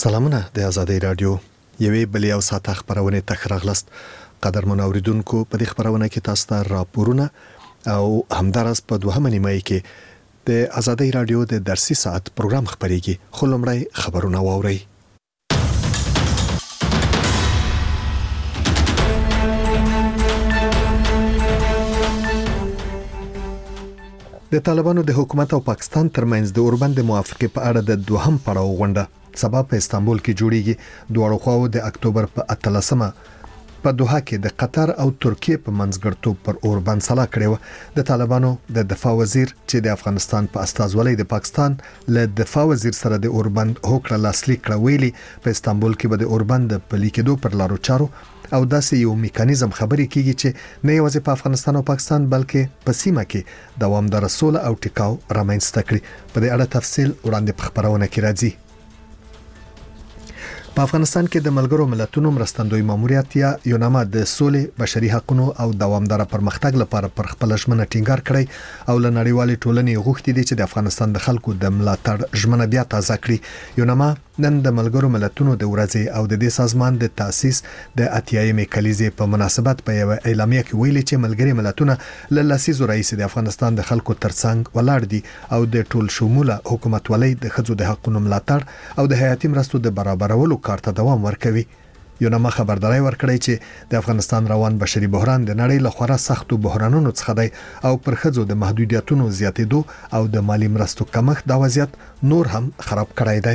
سلامونه د آزادۍ رادیو یوې بلې او ساته خبرونه تخراغلست قدرمن اوریدونکو په دې خبرونه کې تاسو ته راپورونه او همدارس په دوهمه نیمه کې د آزادۍ رادیو د درسي ساعت پروګرام خبريږي خو لمړی خبرونه واوري. د طالبانو د حکومت او پاکستان ترمنځ د اوربند موافقه په اړه د دوهم پړاو غونډه سبا په استانبول کې جوړیږي. دواړو خواو د اکتوبر په 18مه په دوحه کې د قطر او ترکیه په منځګړتوب پر اوربند صلاح کړې و. د طالبانو د دفاع وزیر چې د افغانستان په استازولۍ د پاکستان له دفاع وزیر سره د اوربند هوکړه لاسلیک کړه ویلي په استانبول کې به د اوربند په لیکدو پر لارو چارو او داسې یو میکانیزم خبرې کیږي چې نه یوازې په افغانستان او پاکستان بلکې په سیمه کې دوامدار سوله او ټیکاو رامنځته کړي. په دې اړه تفصیل وړاندې په خبرونه کې راځي. په افغانستان کې د ملګرو ملتونو مرستندوی ماموریت یا یوناما د سولې بشري حقوقو او دوامدار پرمختګ لپاره پر خپل ژمنه ټینګار کړی او له نړیوالې ټولنې غوښتي دي چې د افغانستان د خلکو د ملاتړ ژمنه بیا تازه کړي. یوناما نن د ملګرو ملتونو د ورځې او د دې سازمان د تاسیس د اتیایمې کلیزې په مناسبت په یو اعلامیه کې ویلي چې ملګري ملتونه له لسیزو رئیس د افغانستان د خلکو ترڅنګ ولاړ دي او د ټول شموله حکومت ولې د خځو د حقوقو ملاتړ او د حیاتي مرستو د برابرولو کار ته دوام ورکوي. یوناما خبرداري ورکړی چې د افغانستان روان بشري بحران د نړۍ له خورا سختو بحرانونو څخه دی او پر خځو د محدودیتونو زیاتېدو او د مالی مرستو کمښت دا وضعیت نور هم خراب کړی دی.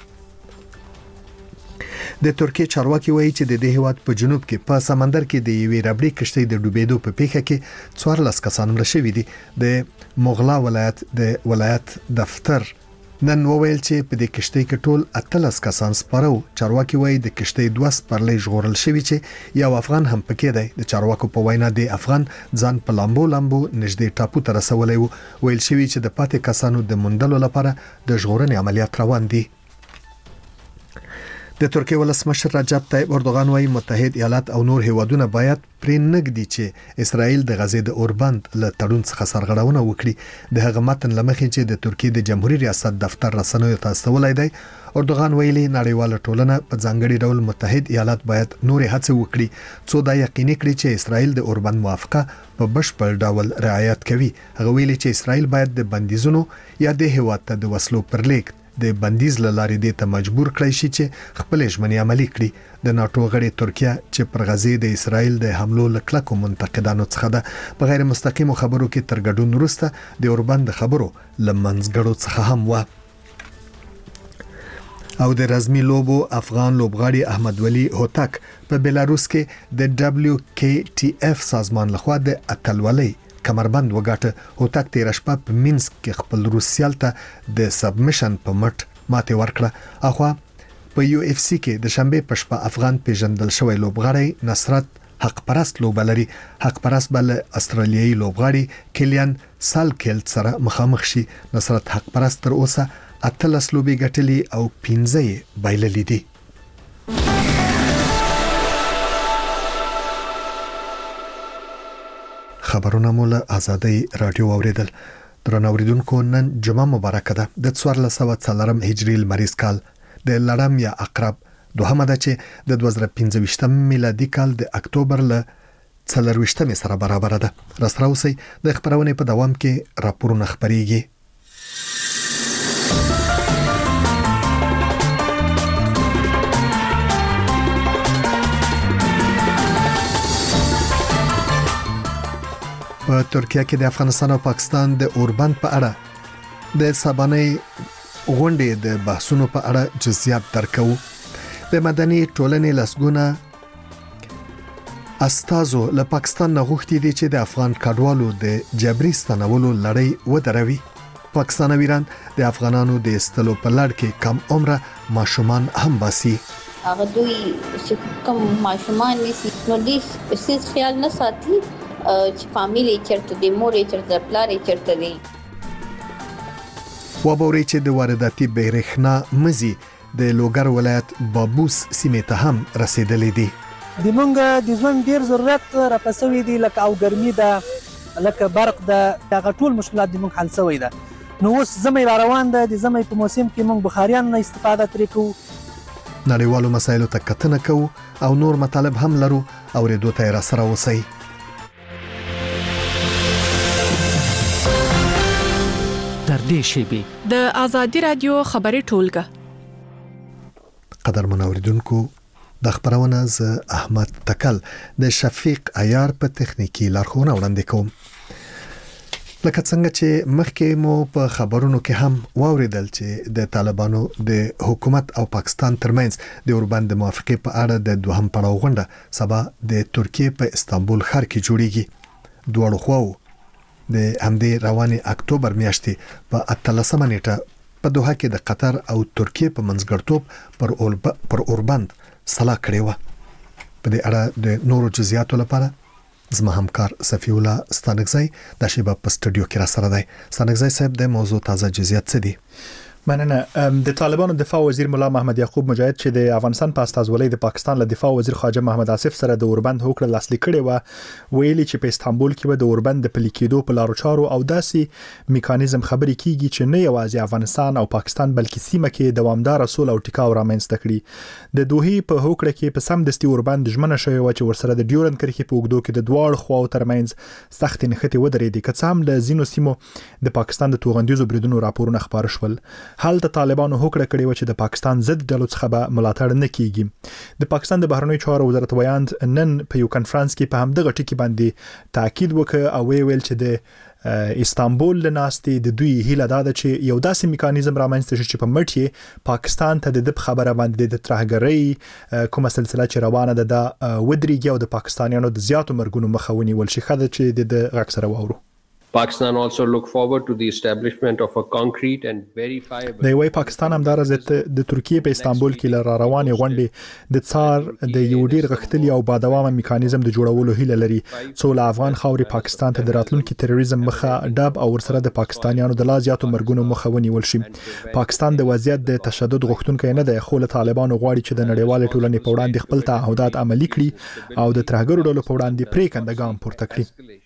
د ترکیه چارواکي وایي چې د دې هیواد په جنوب کې په سمندر کې د یوې ربړې کشتۍ د ډوبېدو په پیښه کې 14 کسان مړه شوي دي. د مغلا ولایت د ولایت دفتر نن وویل چې په دې کشتۍ کې ټول 18 کسان سپارو. چارواکي وایي د کشتۍ 2 سپرلۍ ژغورل شوي چې یو افغان هم پکې دی. د چارواکو په وینا د افغان ځان په لامبو نږدې ټاپو ته رسولی وو. ویل شوي چې د پاتې کسانو د موندلو لپاره د ژغورنې عملیات روان دي. د ترکیه ولسمشر رجب طیب اردوغان وايي متحد ایالات او نور هیوادونه باید پرې نګدي چې اسرائیل د غزې د اوربند له تړون څخه سرغړونه وکړي. د هغه متن لمخې چې د ترکیه د جمهوریت ریاست دفتر رسنیو ته استولای دی، اردوغان ویلي نړیواله ټولنه په ځانګړي ډول متحد ایالات باید نور هڅه وکړي څو دا یقیني کړي چې اسرائیل د اوربند موافقه په بشپړ ډول رعایت کوي. هغه ویلي چې اسرائیل باید د بندیزونو یا د هیواد ته د وسلو پر لیک د بندیز لارې دې ته مجبور کړی شي چې خپل ژمنې عملي کړي. د ناتو غړي ترکیه چې پر غزې د اسرائیل د حملو لکلکو منتقدانو څخه ده په غیر مستقیم خبرو کې تر ګډون وروسته د اوربند خبرو لمنځګړو څخه هم و. او د رزمي لوبو افغان لوبغاړي احمد ولی هوتک په بلاروس کې د WKTF سازمان لخوا د اتلولۍ کمربند وګاټه. هوتک تیر شپه په مینسک کې خپل روسیال ته د سبمیشن په مټ ماته ورکړه. اخوا په UFC کې د شنبه په شپه افغان پیژندل شوی لوبغاړی نصرت حق پرست لوبلري حق پرست بل استرالیایي لوبغاړي کلیان سالکل سره مخامخ شي. نصرت حق پرست تر اوسه 18 لوبي ګټلي او 15 بایللې دي. خبرونه مول آزادۍ رادیو اوریدل. درنو اوریدونکو نن جمعه مبارکه ده د 1404 هجری لمریز کال د لړم یا عقرب دوهمه ده چې د 2015 میلادي کال د اکتوبر له 24 سره برابر ده. راستراوسی د خبرونه په دوام کې راپورونه خبريږي. په ترکیه کې د افغانستان او پاکستان د اوربند په اړه د سبانې غونډې د بحثونو په اړه جزئیات درکو. د مدني ټولنې لسګونه استازو له پاکستان نه غوښتي دي چې د افغان کډوالو د جبري ستنولو لړۍ ودروي. پاکستانویان د افغانانو د استلو په لړ کې کم عمره ماشومان هم باسي. هغه دوی چې کوم ماشومان نشي نو دې هیڅ خیال نه ساتي چې فامیلی چرته دی، مور چرته، پلار چرته دی. وبوري چې د وارداتي برېښنا مزي د لوګر ولایت بابوس سیمه ته هم رسیدلې دي. د مونږ د ژوند ډیر ضرورت راپسوي دي لکه او ګرمي ده لکه برق ده، دغه ټول مشکلات د مونږ حل شوی ده. نو اوس زمي روان ده، د زمي په موسم کې مونږ بخاریان نه استفاده ترې کوو نړیوالو مسایلو ته کتنه کوو او نور مطالب هم لرو اوریدو ته را سره اوسئ. تر دې شیبې د آزادي رادیو خبري ټولګه. قدرمن اوریدونکو د خبرونه ز احمد تکل د شفیق عیار په تخنیکی لارښوونه وړاندې کوم. لکه څنګه چې مخکې مو په خبرونو کې هم واوریدل چې د طالبانو د حکومت او پاکستان ترمنځ د اوربند موافقه په اړه د دوهم پړاو غونډه سبا د ترکیه په استانبول ښار کې جوړیږي. دوه خواو د همدې رواني اکتوبر میاشتې په 13 نیټه په دوحه کې د قطر او ترکیه په منځګړتوب پر اوربند صلاح کړې و. په دې اړه د نورو جزئیاتو لپاره زما همکار صفی الله ستانکزی د شیبه په سټډیو کې را سره دی. ستانکزی صاحب د موضوع تازه جزئیات څه دي؟ مننه. د طالبانو دفاع وزیر مولا محمد یعقوب مجاهد چې د افغانستان په استازولۍ د پاکستان له دفاع وزیر خواجه محمد آصف سره د اوربند هوکړه لاسلیک کړې و، ویلي چې په استانبول کې به د اوربند د پلي کېدو په لارو چارو او داسې میکانیزم خبرې کیږي چې نه یوازې افغانستان او پاکستان بلکې سیمه کې دوامدار سوله او ټیکاو رامنځته کړي. د دوحې په هوکړه کې په سمدستي اوربند ژمنه شوې و چې ورسره د ډیورند کرښې په اوږدو کې د دواړو خواو ترمنځ سخت نښتې ودرېدې، که څه هم له ځینو سیمو د پاکستان د توغندیزو بریدونو راپورونه خبر شول. هلته طالبانو هوکړه کړې و چې د پاکستان ضد ډلو څخه به ملاتړ نه کیږي. د پاکستان د بهرنیو چارو وزارت ویاند نن په یو کانفرنس کې په همدغه ټکی باندې تاکید وکړ او ویل چې د استانبول لناستي د دوی هیله ده چې یو داسې میکانیزم رامنځته شي چې په مټ پاکستان ته د خبره باندې د ترهګرۍ کومه سلسله چې روانه ده د ودرېږي او د پاکستانیانو د زیاتو مرګونو مخه ونیول شي. خاله چې د غږ سره واورو. Pakistan also look forward to the establishment of a concrete and verifiable. د وی پاکستان هم دار د ترکیه په استانبول کې لاره روانې غونډې د څار د یو ډیر غختلی او بادوامه میکانیزم د جوړولو هیله لري څو له افغان خاوري پاکستان ته د راتلونکي تروریزم مخه ډاب او ورسره د پاکستانیانو د لا زیاتو مرګونو مخه ونیول شي. پاکستان د وضعیت د تشدد غوښتونکو نه دی، خو له طالبانو غواړي چې د نړیوال ټولنې په وړاندې خپل تعهدات عملي کړي او د ترهګرو ډلو په وړاندې پریکنده ګام پورته کړي.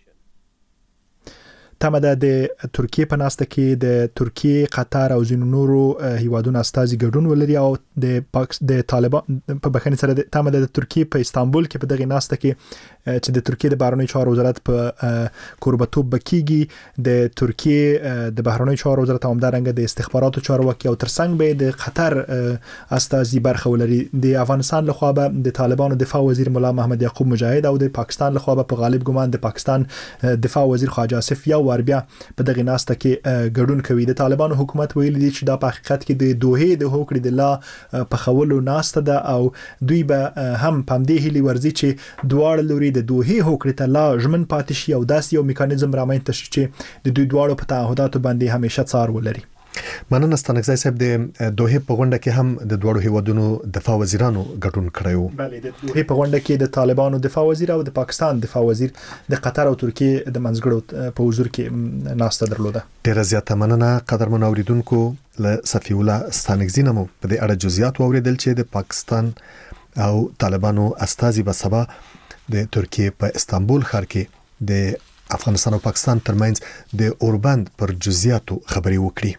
تمه ده د ترکیه په ناسته کې د ترکیه، قطر او ځینو نورو هیوادونو استازي ګډون ولري او د طالبان په بخښنې سره تمه ده د ترکیه په استانبول کې په دغه ناسته کې چې د ترکیه د بهرنیو چارو وزارت په کوربتوب بکیږي د ترکیه د بهرنیو چارو وزارت همدارنګه د استخباراتو چارواکي او ترڅنګ به د قطر استازي برخه ولري. د افغانستان لخوا به د طالبانو دفاع وزیر مولا محمد یعقوب مجاهد او د پاکستان لخوا به په غالب ګمان د پاکستان دفاع وزیر خواجه آصف یو بیا په دغه ناسته کې ګډون کوي. د طالبانو حکومت ویلي دی چې دا په حقیقت کې د دوحې د هوکړې د لا په خولو ناسته ده او دوی به هم پام دې هلي ورزي چې دواړه لوري د دوحې هوکړې ته لا ژمن پاتې شي او داسې یو میکانیزم رامنځته شي چې د دوی دواړو په تعهداتو باندې همیشه څار ولري. مننه ستانکزی صاحب. د دوحې په غونډه کې هم د دوړو هیوادونو دفاع وزیرانو ګډون کړیو. بله، د دوحې په غونډه کې د طالبانو دفاع وزیر او د پاکستان دفاع وزیر د قطر او ترکیه د منځګړو په حضور کې ناسته درلوده. ډیره زیاته مننه قدرمن اوریدونکو. له صفی الله ستانکزی نمو په دې اړه جزئیات اوریدل چې د پاکستان او طالبانو استازي به سبا د ترکیه په استانبول ښار کې د افغانستان او پاکستان ترمنځ د اوربند پر جزئیاتو خبري وکړي.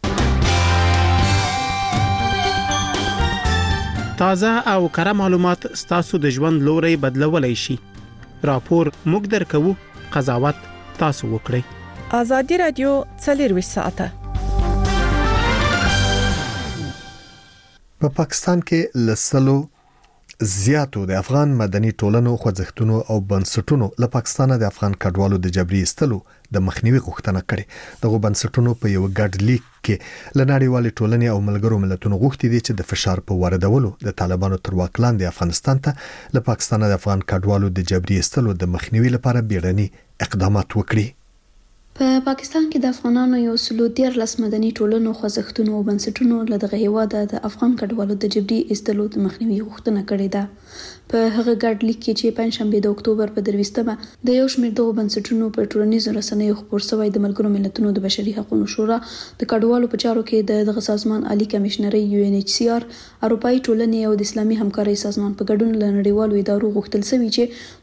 تازه او کره معلومات ستاسو د ژوند لوري بدلولای شي. راپور موږ درکو، قضاوت تاسو وکړئ. آزادي رادیو 24 ساعته. په پاکستان کې لسلو زیاتو د افغان مدني ټولنو خوځښتونو او بنسټونو له پاکستان د افغان کډوالو د جبري استلو د مخنیوي غوښتنه کړې. دغه بنسټونو په یو ګډ لیک کې له نړیوالې ټولنې او ملګرو ملتونو غوښتي دي چې د فشار په واردولو د طالبانو تر واک لاندې افغانستان ته له پاکستان د افغان کډوالو د جبري استلو د مخنیوي لپاره بیړني اقدامات وکړي. په پاکستان کې د افغانانو یو سلو 13 مدني ټولنو خوځښتونو او بنسټونو له دغه هیواده د افغان کډوالو د جبري ایستلو د مخنیوي غوښتنه کړې ده. په هغه ګډ لیک کې چې پنځشنبه د اکتوبر په 23مه د یو شمېر دغه بنسټونو په ټولنیزو رسنیو خبر شوی د ملګرو ملتونو د بشري حقوقو شورا د کډوالو په چارو کې دغه سازمان عالی کمشنري UNHCR، اروپאי ټولنې او د اسلامي همکارۍ سازمان په ګډون له نړیوالو ادارو غوښتل شوی چې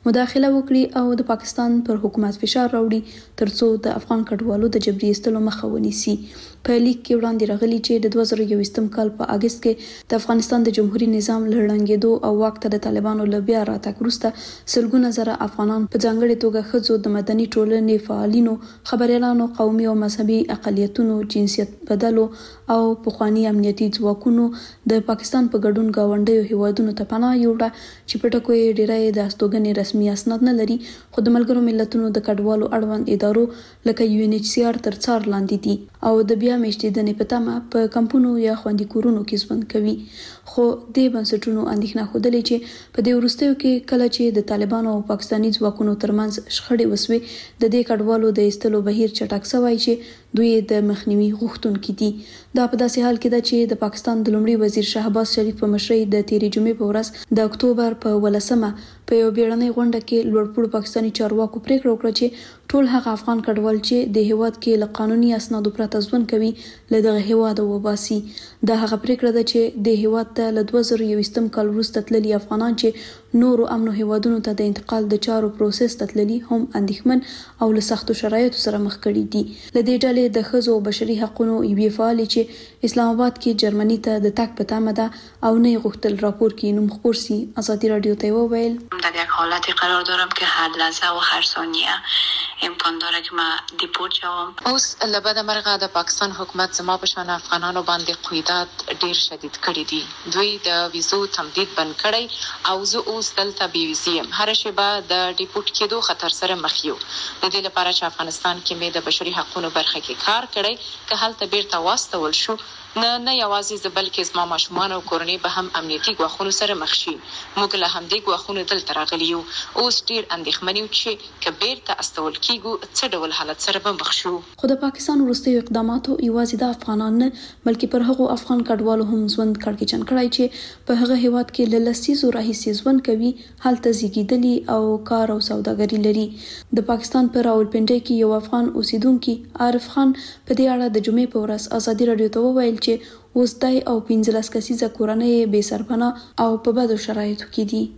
مداخله وکړي او د پاکستان پر حکومت فشار راوړي ترڅو د افغان کډوالو د جبري ایستلو مخه ونیسي. په لیک کې وړاندې راغلي چې د 2021 کال په اگست کې د افغانستان د جمهوریت نظام لړنګېدو او واک ته د طالبانو له بیا راتګ وروسته سلګونه زره افغانان په ځانګړي توګه ښځو د مدني ټولنې فعالینو، خبريالانو، قومي او مذهبي اقلیتونو، جنسیت بدلو او پخوانی امنیتي ځواکونو د پاکستان په ګډون گاونډیو هیوادونو ته پناه یوړه چې په ټکو یې ډیری د استوګنې رسمي اسناد نه لري، خو د ملګرو ملتونو د کډوالو اړوند ادارو لکه UNHCR تر څار لاندې دي او د بیا میشتېدنې په تمه په کمپونو یا خوندي کورونو کې ژوند کوي. خو د بنسټونو اندېښنه ښودلې چې په دې وروستیو کې کله چې د طالبانو او پاکستاني ځواکونو ترمنځ شخړې وسوي د دې کډوالو د ایستلو بهیر چټک شوی چې دوی د مخنیوي غوښتونکي دي. دا په داسې حال کې ده چې د پاکستان د لومړي وزیر شهباز شریف په مشرۍ د تیرې جمعې په ورځ د اکتوبر په 18 په یو بیړنۍ غونډه کې لوړپوړو پاکستاني چارواکو پریکړه وکړه چې ټول هغه افغان کډوال چې د هیواد کې له قانوني اسنادو پرته ژوند کوي له دغه هیواد وباسي. دا هغه پریکړه ده چې د هیواد ته له 2021 کال وروسته تللي افغانان چې نورو امنو هیوادونو ته د انتقال د چارو پروسس ته تللي هم اندېښمن او له سختو شرایطو سره مخ کړي دي. له دې ډلې د ښځو او بشري حقوقو یوې فعالې چې اسلام آباد کې جرمني ته د تګ په تمه ده او نه غوښتل راپور کې نوم خپور سي. آزادی رادیو ته وویل در یک حالتی قرار دارم که هر لحظه و هر ثانیه امکان داره که ما دیپورت شوم. اوس لبد مرغه د پاکستان حکومت زما په شان افغانانو باندې قیودات ډیر شدید کړی دي. دوی د ویزو تمدید بند کړی او زه اوس دلته بې ویزې یم. هر شیبه د ډیپورت کېدو خطر سره مخ یو. د دې لپاره چې افغانستان کې مې د بشري حقوقو برخه کې کار کړی که هلته بیرته واستول شو نه یوازې زه بلکې زما ماشومان او کورنۍ به هم امنیتي ګواښونو سره مخ شي. موږ له همدې ګواښونو دلته راغلي یو. اوس ډیر اندېښمن یو چې که بیرته استول کیږو څه ډول حالت سره به مخ شو. خو د پاکستان وروستیو اقداماتو یوازې د افغانان نه بلکې پر هغو افغان کډوالو هم ژوند کړکېچن کړی چې په هغه هیواد کې له لسیزو راهیسې ژوند کوي، هلته زیږیدلي او کار او سوداګري لري. د پاکستان په راولپنډۍ کې یو افغان اوسیدونکي عارف خان په دې اړه د جمعې په ورځ آزادي رادیو ته وویل چې اوس دای او 15 کسیزه کورنۍ بې سرپناه او په بدو شرایطو کې دي.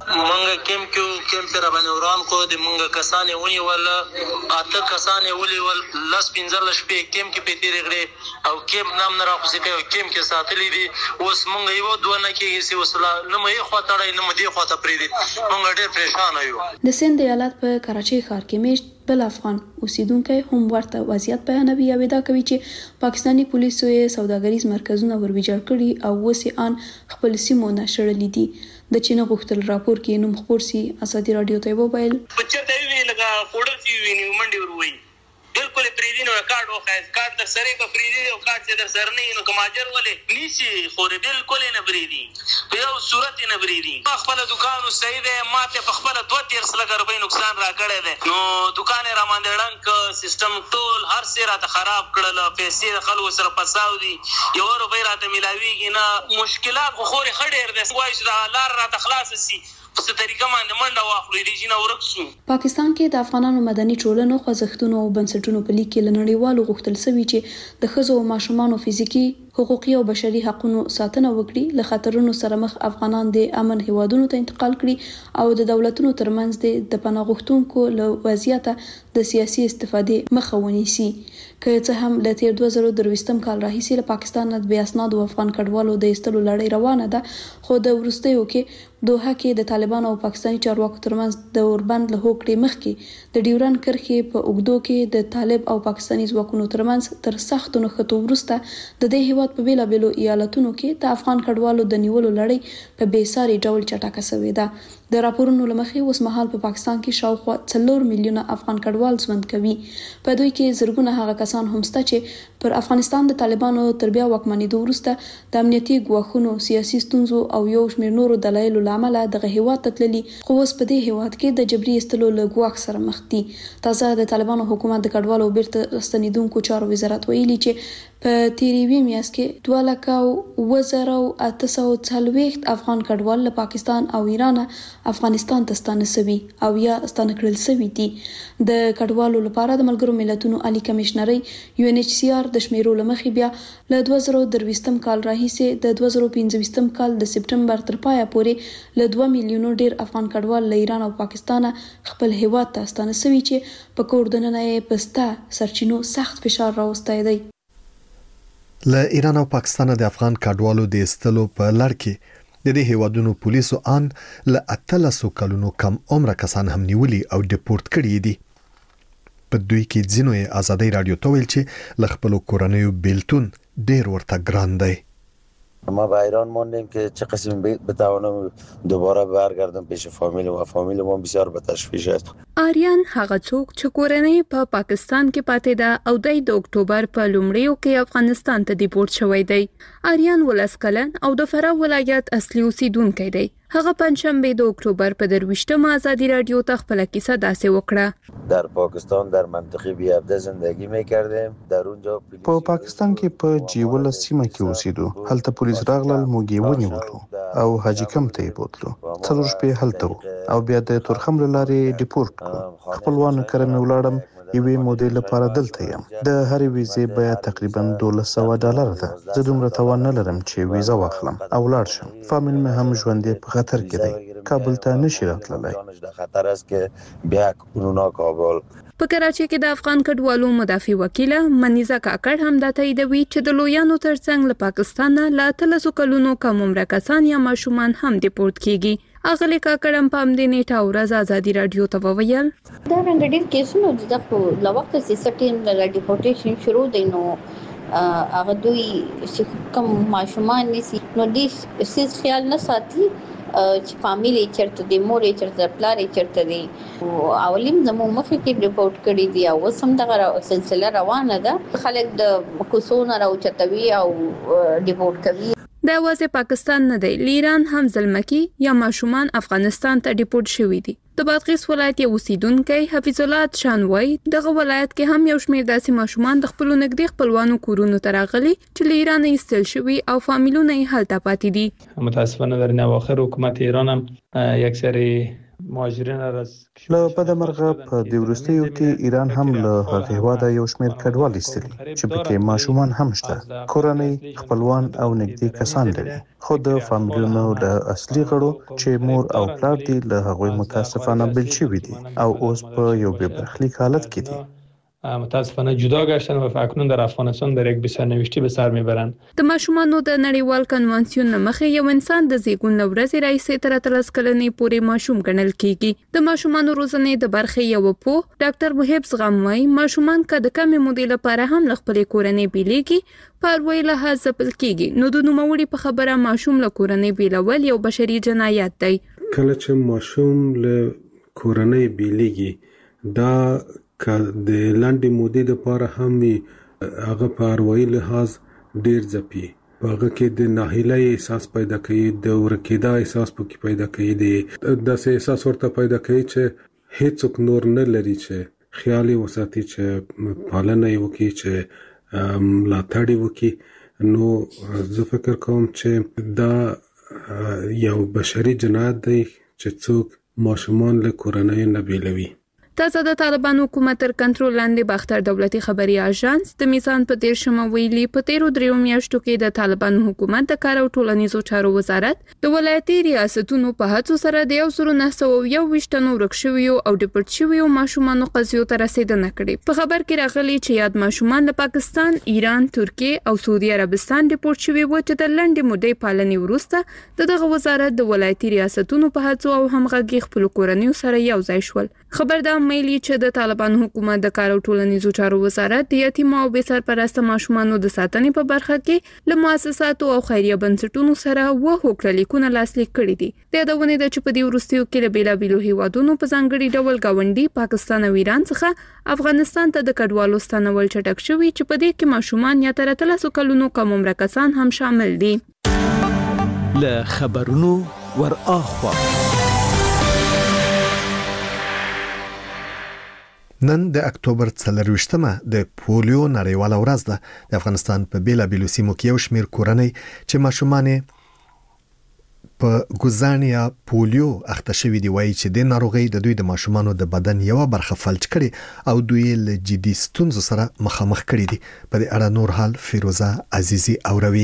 مونږ کیم تر باندې وران کو د مونږ کسانې ونیول، اته کسانې ونیول، 15 شپې کیم کې په تیرې غړې او کیم نام نه راخصې کوي کیم کې ساتلې دي. اوس مونږ یو دوه نه کېږي چې وسلا نه مې خو تړای نه مې خو ته پرې دي. مونږ ډېر پریشان یو. د سند ایالت په کراچۍ ښار کې میشت بل افغان اوسیدونکي هم ورته وضعیت بیانوي او ادعا کوي چې پاکستاني پولیسو یې سوداګریز مرکزونه ویجاړ کړي او وسې ان خپل سیمو نه شړلې دي. د چین غوښتل راپور کې نوم خپور سي. آزادي رادیو ته وویل بچته وی لگا کوډر سی وی نیو منډي وروي بالکل پریدینو کارت وخایز کارت در سره کو پریدی او کارت در سر نه نو کماجر ولې نیسی خور بالکل نه پریدي په یو صورت نه پریدي. خپل دکان صحیح ده ماته په خپل 2-3 لک روپۍ نقصان را کړی ده. نو دکان را باندې ډنک سیستم ټول هر څه راته خراب کړل. پیسې خلکو سره پساو دي، یو روپۍ راته ملاویږي نه. مشکلات خو خوري خډیر ده. وایي دا لار راته خلاص سي په طریقه باندې منډه واخلو دي چې نو ورکسو. پاکستان کې د افغانانو مدني ټولنو خوځښتونو او بنسټونو په لیک کې لنړیوالو غوښتل شوی چې د ښځو او ماشومانو فزیکی، حقوقي او بشري حقوقو ساتنه وکړي، له خطرونو سره مخ افغانان د امن هیوادونو ته انتقال کړي او د دولتونو ترمنځ د پناه غوښتونکو له وضعیت د سیاسي استفادې مخه ونیسي. که څه هم له تیر 2023 کال راهیسې له پاکستان نه بیا اسنادو افغان کډوالو د ایستلو لړۍ روانه ده، خو د وروستیو کې دوحه کې د طالبانو او پاکستاني چارواکو ترمنځ د اوربند له هوکړې مخکې د ډیورن کرښې په اوږدو کې د طالب او پاکستاني ځواکونو ترمنځ تر سختو نښتو وروسته د دې هیواد په بیلابیلو ایالتونو کې د افغان کډوالو د نیولو لړۍ په بېساري ډول چټکه شوې ده. د راپورونو لمخې اوس مهال په پاکستان کې شاوخوا 4 میلیونه افغان کډوال ژوند کوي. په دوی کې زرګونه هغه کسان هم شته چې پر افغانستان د طالبانو تر بیا واکمنېدو وروسته د امنیتي ګواښونو، سیاسي ستونزو او یو شمېر نورو دلایلو له امله دغه هیواد ته تللي، خو اوس په دې هیواد کې د جبري ایستلو له ګواښ سره مخ دي. تازه د طالبانو حکومت د کډوالو بیرته راستنېدونکو چارو وزارت ویلي چې په تیریوي میاشت کې 2,840 افغان کډوال له پاکستان او ایران افغانستان ته ستانه شوي او یا ستانه کړل شوي دي. د کډوالو لپاره د ملګرو ملتونو عالی کمشنري UNHCR د شمیرو لمخې بیا له 2023 کال راهیسې د 2025 کال د سپټمبر تر پایه پورې له 2 میلیونو ډیر افغان کډوال له ایران او پاکستان خپل هیواد ته ستانه شوي چې په کوردننه یې پسته سرچینو سخت فشار راوستای دی. له ایران او پاکستان د افغان کډوالو د استلو په لړ کې د دې هیوادونو پولیسو ان له 1300 کلونو کم عمر کسان هم نیولي او ډیپورت کړي دي. په دوی کې ځینو یې آزادۍ رادیو ته ویل چې له خپلو کورنیو بیلتون ډیر ورته ګران دی. ما به ایران موندیم که چه قسم بتوانم دوباره برگردم پیش فامیل و فامیل ما بسیار به تشویش است. آریان هغه څوک چې کورنۍ په پاکستان کې پاتې ده او د اکتوبر په لومړیو کې افغانستان ته ډیپورت شوی دی. آریان ولس کلن او د فراه ولایت اصلي اوسیدونکی دی. هغه پنځشنبه د اکتوبر په 23 آزادی رادیو ته خپل کیسه داسې وکړه. در پاکستان در منطقه بیابده زندگی میکردیم. در اونجا په پاکستان کې په جیول سیمه کې اوسېدو. هلته پولیس راغلل، موږ یې ونیولو او حاجی کم ته یې بوتلو. څلور شپې هلته وو او بیا د تورخم له لارې ډیپورت کړو. خپلوانو کره مې ولاړم. یوې مودې لپاره دلته یم. د هرې ویزې بیه تقریبا $1200 ده. زه دومره توان نه لرم چې ویزه واخلم او لاړ شم. فامیل مې هم ژوندې په خطر کې دی. کابل ته نشي راتللی. خطر است که بیا کنونا کابل. په کراچۍ کې د افغان کډوالو مدافع وکیله منیزه کاکړ هم دا تاییدوي چې د لویانو ترڅنګ له پاکستان له 1300 کلونو کم عمر کسان یا ماشومان هم ډیپورت کیږي. اغلی کاکړ هم په همدې نیټه ورځ آزادي رادیو ته وویل دا رنګ ډېر کیسونه د له وخت چې سټیم د ډیپورټیشن شروع دی نو هغه دوی چې کوم ماشومان نسی نو دې سیس خیال نه ساتي چې فامیلی چرته دی مورې چرته پلارې چرته دی او اولیم زمو مخکې کې ریپورت کړی دی او سم دغه سلسله روانه ده. خلک د کوسونه راوچتوي او ډیپورت کوي. د واسه پاکستان نه دی، ایران هم ظلمکی یا ماشومان افغانستان ته ډیپورت شوی دي. د بادغیس ولایت یو اوسیدونکی حفیظ الله شانوای دغه ولایت کې هم یو شمېر داسې ماشومان د خپل نږدې خپلوانو کورونو ته راغلي چې له ایران ایستل شوي او فامیلونه یې هلته پاتې دي. متاسفانه در نواخر حکومت ایران هم یک سری مهاجرین از له بدمرغه په دې وروستیو کې ایران هم له هغه هیواده یو شمېر کډوال ایستلي چې پکې ماشومان هم شته. کورنۍ، خپلوان او نږدې کسان لري. خو د فامیلونو له اصلي غړو چې مور او پلار دي له هغوی متاسفانه بیل شوي دي او اوس په یو بې برخلیک حالت کې دي. متاسفانه جدا گشتن و اکنون در افغانستان در یک بسرنوشتی به سر میبرند. د ماشومانو د نړیوال کنوانسیون مخې یو انسان د زیږون ورځې راهیسې تر 13 کلنې پورې ماشوم ګڼل کیږي. د ماشومانو روزنې د برخې یو پوه ډاکټر محب زغموي ماشومان که د کمې مودې لپاره هم له خپلې کورنۍ بیلېږي په هر لحاظ ځپل کیږي. نو د نوموړي په خبره ماشوم له کورنۍ بیلول یو بشري جنایت دی. کله چې ماشوم له کورنۍ بیلېږي دا که د لاندې مودې لپاره هم هغه په اروایي لحاظ ډیر ځپي. په هغه کې د ناهیلۍ احساس پیدا کوي، د ورکېدا احساس پکې پیدا کوي، داسې احساس ورته پیدا کوي چې هیڅوک نور نه لري چې خیال یې وساتي، چې پالنه یې وکړي، چې ملاتړ یې وکړي. نو زه فکر کوم چې دا یو بشري جنایت دی چې څوک ماشومان له کورنۍ نه بیلوي. تازه د طالبان حکومت تر کنټرول لاندې باختر دولتي خبري اژانس د میزان په 13 ویلي په 13 میاشتو کې د طالبان حکومت د کار او ټولنیزو چارو وزارت د ولایتي ریاستونو په هڅو سره د 1921 تنو ورکشویو او ډیپورت شویو ماشومانو قضیو ته رسیدنه کړې. په خبر کې راغلي چې یاد ماشومان له پاکستان، ایران، ترکیه او سعودي عربستان ډیپورت شوي و چې د لنډې مودې پالنې وروسته دغه وزارت د ولایتي ریاستونو په هڅو او همغږي خپل کورنیو سره یو ځای شول. خبردار مېلی چې د طالبان حکومت د کار او ټولنیزو چارو وزارت د یتیمو او بې سرپرسته ماشومانو د ساتنې په برخه کې له مؤسساتو او خیریه بنسټونو سره هوکړه لیکونه لاسلیک کړي دي. د یادونې ده چې په دې وروستیو کې له بېلابېلو هیوادونو په ځانګړي ډول ګاونډي پاکستان او ایران څخه افغانستان ته د کډوالو ستنول چټک شوي چې په دې کې ماشومان یا تر 13 کلونو کم عمره کسان هم شامل دي. له خبرونو ور اخوا نن د اکتوبر 24مه د پولیو نړیواله ورځ ده. د افغانستان په بیلابیلو سیمو کې یو شمېر کورنۍ چې ماشومان په ګوزانیا پولیو اخته شوی دی وایي چې د ناروغي د دوی د ماشومانو د بدن یو برخه فلج کړي او دوی له جدي ستونزو سره مخامخ کړي دي. په دې اړه نور حال فیروزه عزیزی اوروي.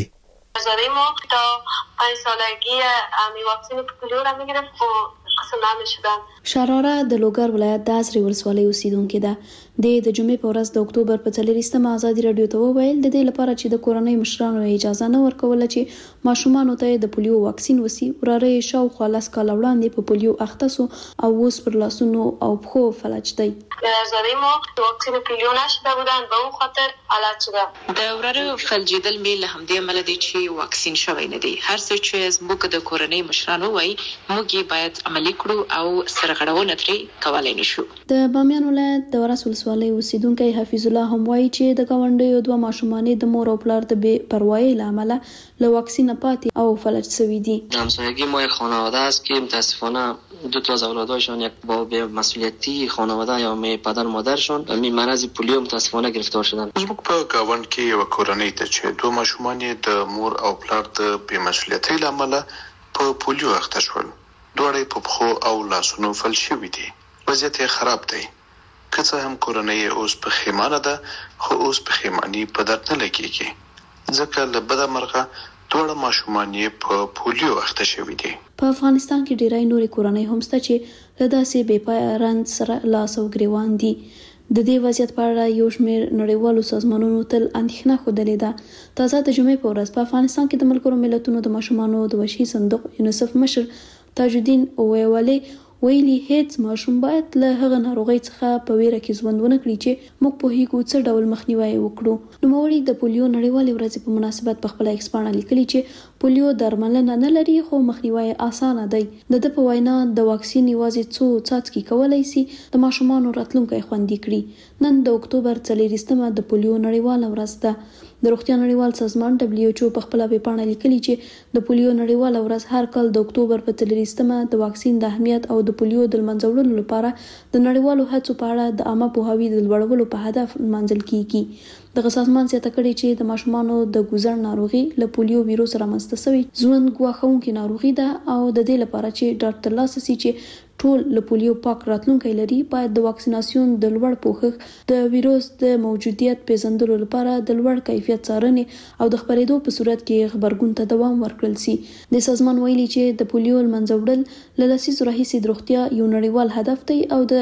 ما تا 5 سالگی واکسن پولیو را میگرفت و اصلا نشدم. شراره د لوګر ولایت د ازري ولسوالۍ اوسیدونکو ده. د جمعې په ورځ د اکتوبر په 24مه ازادي رادیو ته وویل د دې لپاره چې د کورنۍ مشرانو اجازه نه ورکوله چې ماشومان ته د پولیو واکسین وسی وراره شاوخوا 10 کال وړاندې په پولیو اخته سو او اوس پر لاسونو او پښو فلج دی. نظر ما واکسن پولیو نشده بودن به اون خاطر علت شده. د وراره فلجیدل می له همدې عمل دی چې واکسین شوی نه دی. هر څه چې زموږ د کورنۍ مشرانو وایي موږ باید عملي کړو او سرغړونه ترې کولای نشو. د بامیان ولایت د ورس ولسوالۍ اوسیدونکو حفیظ الله هم وایي چې د گاونډیو دوه ماشومانې د مور او پلار د بې پروایۍ له امله له واکسین پاتې او فلج شوي دي. همسایگی ما خانواده است که متاسفانه دو تا از اولادایشان یک با مسئولیتی خانواده یا می پدر مادرشان می مرض پولیو متاسفانه گرفتار شدن. زموږ په گاوند کې یو کورنۍ ته چې دوه ماشومان د مور او پلار د بې مسئولیتۍ له امله په پولیو اخته شول. دوړې په پښو او لاسونو فلج شوي دي. وضعیت خراب دی. که څه هم کورنۍ اوس په خیمانه ده خو اوس په خیمانی په درد نه لګیږي ځکه له بده مرغه دوړه ماشومان یې په پولیو اخته شوي دي. په افغانستان کې ډیری نورې کورنۍ هم شته چې له داسې بې پایه رنځ سره لاس او ګریوان دي. د دې وضعیت په اړه یو شمېر نړیوالو سازمانونو تل اندېښنه ښودلې ده. تازه د جمعې په ورځ په افغانستان کې د ملګرو ملتونو د ماشومانو د وحشي صندوق یونیسف مشر تاج الدین اویوالي ویلي هیڅ ماشوم باید له هغه ناروغۍ څخه په ویره کې ژوند ونه کړي چې موږ پوهیږو څه ډول مخنیوي وکړو. نوموړي د پولیو نړیوالې ورځې په مناسبت په خپل ایکس پاڼه لیکلي چې پولیو درملنه نه لري خو مخنیوي اسانه دی. د په وینا د واکسین یوازې څو څاڅکي کولای شي د ماشومانو راتلونکی خوندي کړي. نن د اکتوبر 24مه د پولیو نړیواله ورځ ده. د روغتیا نړیوال سازمان WHO په خپل ویبپاڼه لیکلي چې د پولیو نړیواله ورځ هر کال د اکتوبر په 24مه د واکسین د اهمیت او د پولیو د منځه وړلو لپاره د نړیوالو هڅو په اړه د عامه پوهاوي د لوړولو په هدف منځل کیږي. د سازمان زیاته کړي چې د ماشومانو د ګوزړ ناروغي له پولیو ویروس رامنځته شوی ژوند ګواښونکې ناروغي ده او د دې لپاره چې ډاکټر ترلاسه شي چې ټول له پولیو پاک راتلونکی لري باید د واکسیناسیون د لوړ پوښښ د ویروس د موجودیت پیژندلو لپاره د لوړ کیفیت څارنې او د خبرېدو په صورت کې خبرګون ته دوام ورکړل شي. د سازمان ویلي چې د پولیو منځه وړل له لسیزو راهیسې د روغتیا یو نړیوال هدف دی او د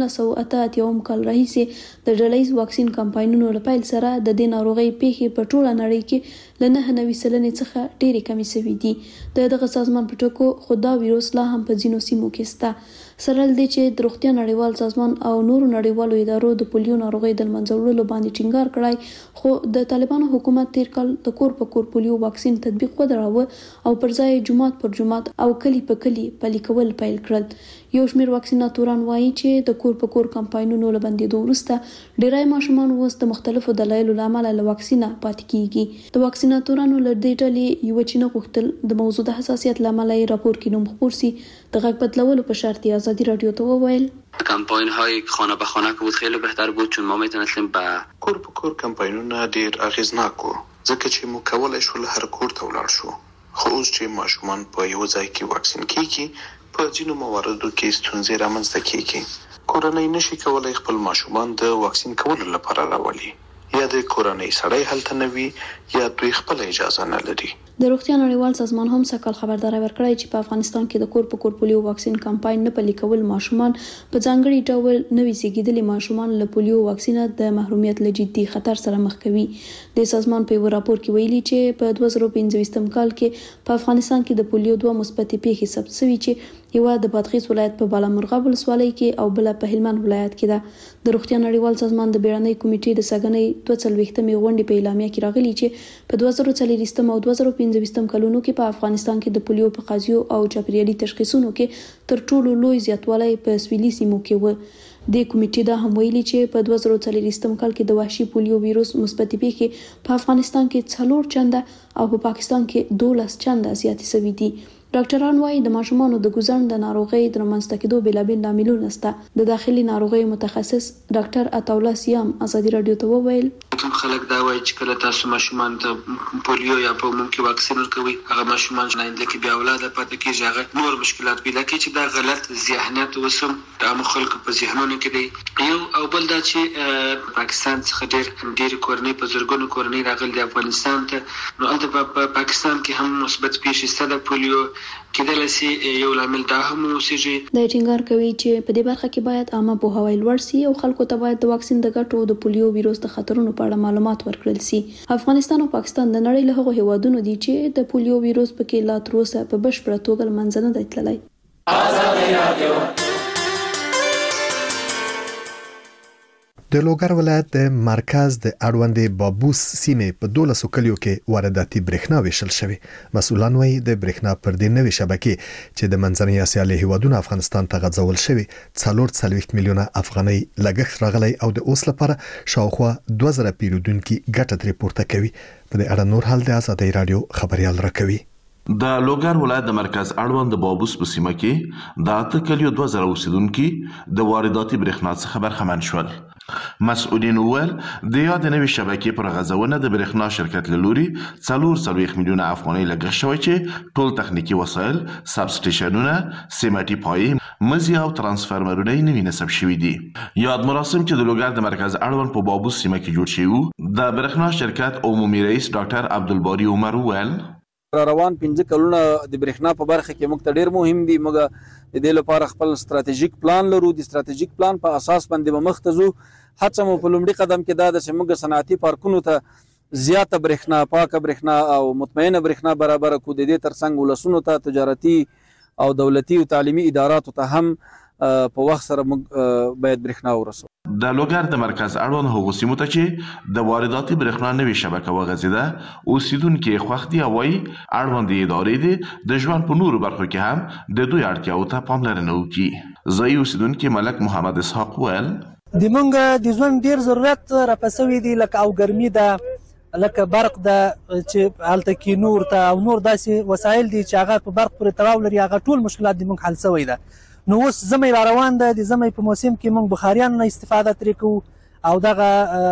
1988 کال راهیسې د ډلهییز واکسین کمپاینونو له پیل سره د دې ناروغۍ پیښې په ټوله نړۍ کې له 99% څخه ډېرې کمې شوې دي. دغه سازمان په ټکو خو دا ویروس لا هم په ځینو سیمو کې شته. سره دې چې د روغتیا نړیوال سازمان او نورو نړیوالو ادارو د پولیو ناروغۍ د منځه وړلو باندې ټینګار کړای خو د طالبانو حکومت تیر کال د کور په کور پولیو واکسین تطبیق ودراوه او پر ځای جمعات پر جمعات او کلی په کلی پلي کول پیل کړل. یو شمېر واکسیناتوران وایي چې د کور په کور کمپاینونو له بندېدو وروسته ډیری ماشومان اوس د مختلفو دلایلو له امله له واکسینه پاتې کیږي. د واکسیناتورانو له دې ډلې یو چې نه غوښتل د موضوع د حساسیت له امله راپور کې نوم خپور سي د غږ بدلولو په شرط آزادی رادیو ته وویل کمپاین های خانه به خانه که بود خیلی بهتر بود چون ما میتونستیم به کور په کور کمپاینونه ډیر اغیزناک وو ځکه چې مو کولای شو هر کور ته ولاړ شو. خو اوس چې ماشومان په یو ځای کې واکسین کیږي په ځینو مواردو کې ستونزې رامنځته کیږي. کورنۍ نشي کولای خپل ماشومان د واکسین کولو لپاره راولي یا د کورنۍ سړی هلته نه وي یا دوی خپل اجازه نه لري. د روغتیا نړیوال سازمان هم سکهال خبرداري ورکړی چې په افغانستان کې د کور په کور پولیو واکسین کمپاین نه پلي کول ماشومان په ځانګړي ډول نوي زیږیدلي ماشومان له پولیو واکسینه د محرومیت له جدي خطر سره مخ کوي. د سازمان په یو راپور کې ویلي چې په 2015 کال کې په افغانستان کې د پولیو 2 مثبت پیښې ثبت شوي چې یو د بادغیس ولایت په بالامرغاب ولسوالۍ کې او بل په هلمند ولایت کې ده. د روغتیا نړیوال سازمان د بیړنۍ کمیټې د سګنۍ 22مې غونډې په اعلامیه کې راغلي چې په 2024 او 2025 کلونو کې په افغانستان کې د پولیو په قضیو او چاپیریالي تشخیصونو کې تر ټولو لوی زیاتوالی په سویلي سیمو کې و. د کمیټې دا هم ویلي چې په 2024 کال کې د وحشي پولیو ویروس مثبت پیښې په افغانستان کې 4 چنده او په پاکستان کې 12 چنده زیاتې شوې دي. ډاکټران وايي د ماشومانو د ګوزن د ناروغۍ د رامنځته کېدو بېلابېل لاملونه شته. د داخلي ناروغیو متخصص ډاکټر عطاالله سیام ازادي رادیو ته وویل کوم خلک دا وایي چې کله تاسو ماشومان ته پولیو یا په عموم کې واکسین ورکوي هغه ماشومان چې آینده کې بیا اولاد پاتې کېږي هغه نور مشکلات پیدا کوي چې دا غلط ذهنیت وسم د عام خلکو په ذهنونو کې دی. یو او بل دا چې پاکستان څخه ډېر کورنۍ په زرګونو کورنۍ راغلي د افغانستان ته نو هلته په پاکستان کې هم مثبت پیښې شته د پولیو کېدلی شي یو لامل دا هم اوسېږي. دا ټینګار کوي چې په دې برخه کې باید عامه پوهاوی لوړ شي او خلکو ته باید د واکسین د ګټو د پولیو ویروس د خطرونو په اړه معلومات ورکړل شي. افغانستان او پاکستان د نړۍ له هغو هیوادونو دي چې د پولیو ویروس پکې لا تر اوسه په بشپړه توګه له منځه نه دی تللی. آزادي رادیو د لوګر ولایت د مرکز د اړوند بابوس سیمې په 12 کلیو کې وارداتي برېښنا ویشل شوی. مسؤلان وايي د برېښنا پر دې نوې شبکې چې د منځنۍ اسیا له هیوادونو افغانستان ته غځول شوی 440 میلیونه افغانۍ لګښت راغلی او د اوس لپاره شاوخوا 2000 پیرودونکو ګټه ترې پورته کوي. په دې اړه نور حال د آزادي رادیو خبريال راکوي. د لوګر ولایت د مرکز اړوند بابوس په سیمه کې د 8 کلیو 2000 اوسیدونکو د وارداتي برېښنا څخه برخمن شول. مسؤلین وویل د یاد نوې شبکې پر غځونه د برېښنا شرکت له لوري 440 میلیونه افغانۍ لګښت شوی چې ټول تخنیکی وسایل، سب سټیشنونه، سیمټي پای، مزي او ترانسفارمرونه نوي نصب شوي دي. یاد مراسم چې د لوګر د مرکز اړوند په بابوس سیمه کې جوړ شوی د برېښنا شرکت عمومي رئیس ډاکټر عبدالباری عمر وویل روان 15 کلونه د برېښنا په برخه کې موږ ته ډېر مهم دي. موږ د دې لپاره خپل ستراتیژیک پلان لرو. د ستراتیژیک پلان په اساس باندې به مخ ته ځو. هڅه مو په لومړي قدم کې دا ده چې موږ صنعتي پارکونو ته زیاته برېښنا، پاکه برېښنا او مطمئنه برېښنا برابر کړو. د دې ترڅنګ ولسونو ته، تجارتي او دولتي او تعلیمي اداراتو ته هم په وخت سره موږ باید برېښنا ورسوو. د لوګر د مرکز اړوند هغو سیمو ته چې د وارداتي برېښنا نوې شبکه وغځېده اوسیدونکي خوښ دي او وایي اړوندې ادارې دې د ژوند په نورو برخو کې هم د دوی اړتیاو ته پاملرنه وکړي. ځایي اوسیدونکي ملک محمد اسحاق ویل د مونږ د ژوند ډیر ضرورت راپسوي دي لکه او ګرمي ده لکه برق ده چې هلته کې نور ته او نور داسې وسایل دي چې هغه په برق پورې تړاو لري. هغه ټول مشکلات د مونږ حل شوی ده. نو اوس زمي را روان ده. د زمي په موسم کې مونږ بخاریان نه استفاده ترې کوو او دغه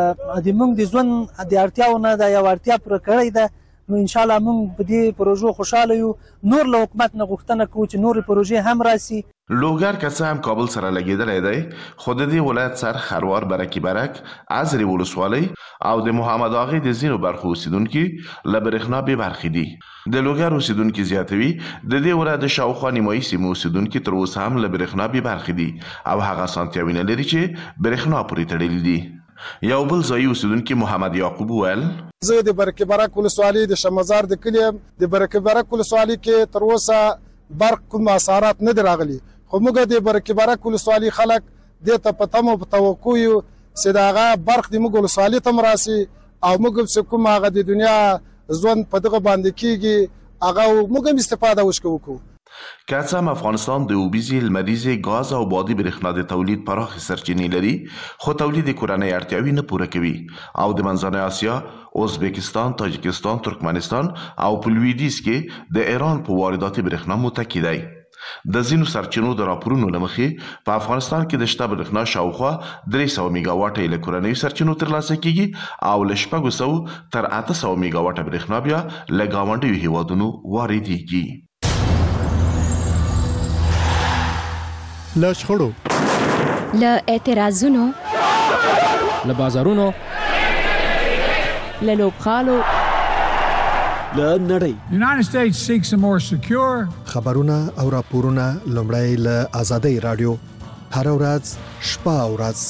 د مونږ د ژوند د اړتیاو نه د یو اړتیا پوره کړی ده. نو ان شاء الله مونږ په دې پروژو خوشاله یو. نور له حکومت نه غوښتنه کوو چې نور پروژې هم راسي. لوګر که څه هم کابل سره لګېدلی دی خو د دې ولایت سر خروار برکي برک، عزرې ولسوالۍ او د محمد اغې د ځینو برخو اوسیدونکي له برېښنا بې برخې دي. د لوګر اوسیدونکي زیاتوي د دې ولایت د شاوخوا نیمایي سیمې اوسیدونکي تر اوسه هم له برېښنا بې برخې دي او هغه اسانتیاوې نه لري چې برېښنا پورې تړلي دي. یو بل ځایي اوسیدونکي محمد یعقوب وویل زه د برکي برک ولسوالۍ د شمزار د کلي د برکي برک ولسوالۍ کې تر اوسه برق کوم اثرات نه دي راغلي. خو موږ د برکي برک ولسوالۍ خلک دې ته په تمه په توقع یو چې د هغه برق د موږ ولسوالۍ ته هم راسي او موږ چې کوم هغه د دنیا ژوند په دغه باندې کېږي هغه موږ هم استفاده وکړو. که څه هم افغانستان د اوبیزي، لمریزې، ګاز او بادي برېښنا د تولید پراخې سرچینې لري خو تولید کورنۍ اړتیاوې نه پوره کوي او د منځنۍ اسیا، ازبکستان، تاجکستان، ترکمنستان او په لویدیځ کې د ایران په وارداتي برېښنا متکی دی. د ځینو سرچینو د راپورونو له مخې په افغانستان کې د شته برېښنا شاوخوا 300 میگا واټه له کورنیو سرچینو ترلاسه کیږي او له 600 تر 800 میگا واټه برېښنا بیا له ګاونډیو هیوادونو واردېږي. له شخړو، له اعتراضونو، له بازارونو، له لوبغالو، له نړۍ. United States seeks a more secure. خبرونه او راپورونه لومړی له آزادۍ رادیو هر ورځ شپه او ورځ.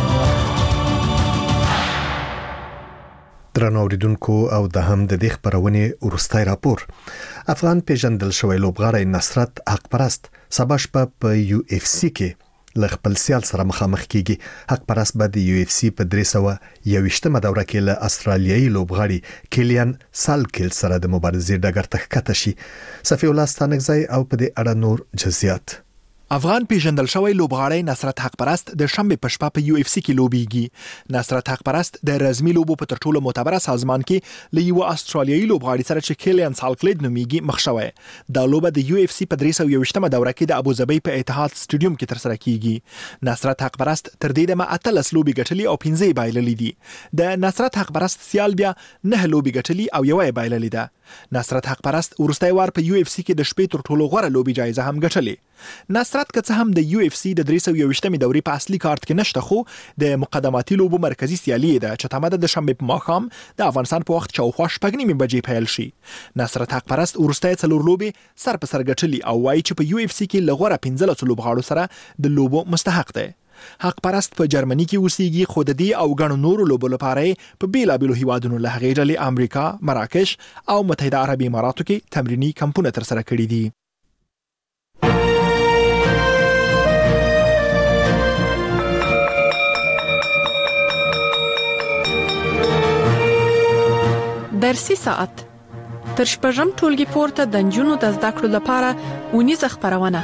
درنو اوریدونکو او د هم د دې خبرونې ورستای راپور. افغان پیژندل شوی لوبغاړی نصرت حق پرست سبا شپه په یو اف سی کې ل خپل سیال سره مخامخ کیږي. حق پرست به د یو اف سی په 321مه دوره کې له استرالیایي لوبغاړي کیلیان سالکل سره د مبارزې ډګر ته ښکته شي. صفی الله ستانکزی او په دې اړه نور جزئیات. افغان پیژندل شوی لوبغاړی نصرت حق پرست د شنبه په شپه په UFC کې لوبيږي. نصرت حق پرست د رزمي لوبو په تر ټولو معتبره سازمان کې له یو استرالیایي لوبغاړي سره چې کیلین سالکلید نومیږي مخ شوی. دا لوبه د UFC په 321مه دوره کې د ابوظبي په اتحاد سټیډیوم کې ترسره کیږي. نصرت حق پرست تر دې دمه 18 لوبي ګټلي او 15 بایللې دي. د نصرت حق پرست سیال بیا 9 لوبي ګټلي او 1 بایللې ده. نصرت حق پرست ورستای وار په UFC کې د شپې تر ټولو غوره لوبي جایزه هم ګټلې. نصرت که څه هم د UFC د 321مې دورې په اصلي کارت کې نشته، خو د مقدماتي لوبو مرکزی سیالي ده چې تماده د شنبه په ماښام د افغانستان په وخت شاوخوا 6:30 بجې پیل شي. نصرت حق پرست ورستای 4 لوبي سر په سر ګټلي او وایي چې په UFC کې لغوره 15 لوبغاړو سره د لوبو مستحق دی. حق پرست په جرمني کې اوسېږي، خو د دې او غنو نورو لوبو لپاره په بیلابیلو هیوادونو له هغې ډلې امریکا، مراکش او متحده عربي اماراتو کې تمرینی کمپونه ترسره کړي دي. درسي ساعت تر شپږم ټولګي پورته د نجونو د زده کړو لپاره اونیزه خپرونه.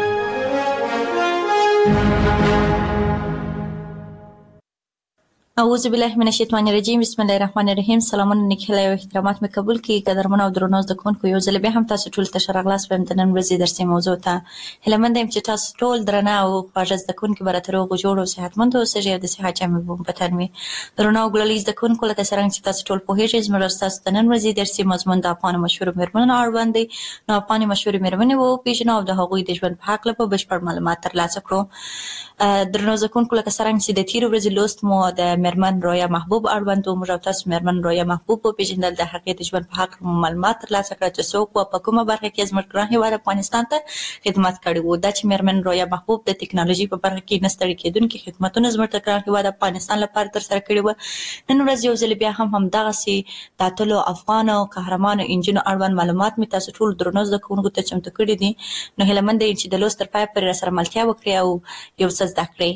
اعوذ بالله من الشیطان الرجیم. بسم الله الرحمن الرحیم. سلامونه نیکهیلی او احترامات مې قبول کړئ. قدرمنو او درنو زده کوونکو، یو ځل بیا هم تاسو ټول ته ښه راغلاست وایم د نن ورځې درسي موضوع ته. هیله مند یم چې تاسو ټول درنه او خواږه زده کوونکي به راته روغ جوړ او صحتمند اوسئ او د صحت جامې به مو په تن وي. درنو او ګلالي زده کوونکو، لکه څرنګه چې تاسو ټول پوهېږئ، زموږ ستاسو د نن ورځې درسي مضمون د افغانو مشهورو مېرمنو اړوند دی. نو افغاني مشهورې مېرمنې وپېژنو او د هغوی د ژوند په هکله به بشپړ معلومات ترلاسه کړو. درنو زده کوونکو، لکه څرنګه چې د تېرې ورځې لوست مو د مېرمن رویا محبوب اړوند و، موږ او تاسو مېرمن رویا محبوب وپېژندل، د هغې د ژوند په هکله مو معلومات ترلاسه کړه چې څوک وه، په کومه برخه کې زموږ ګران هېواد افغانستان ته خدمت کړی و. دا چې مېرمن رویا محبوب د ټکنالوژي په برخه کې نه ستړي کېدونکي خدمتونه زموږ د ګران هېواد افغانستان لپاره ترسره کړي وه. نن ورځ یو ځل بیا هم همدغسې د اتلو افغانو قهرمانو انجونو اړوند معلومات مې تاسو ټولو درنو زده کوونکو ته چمتو کړي دي. نو هیله مند یم چې د لوست تر پایه پورې راسره ملتیا وکړئ او یو څه زده کړئ.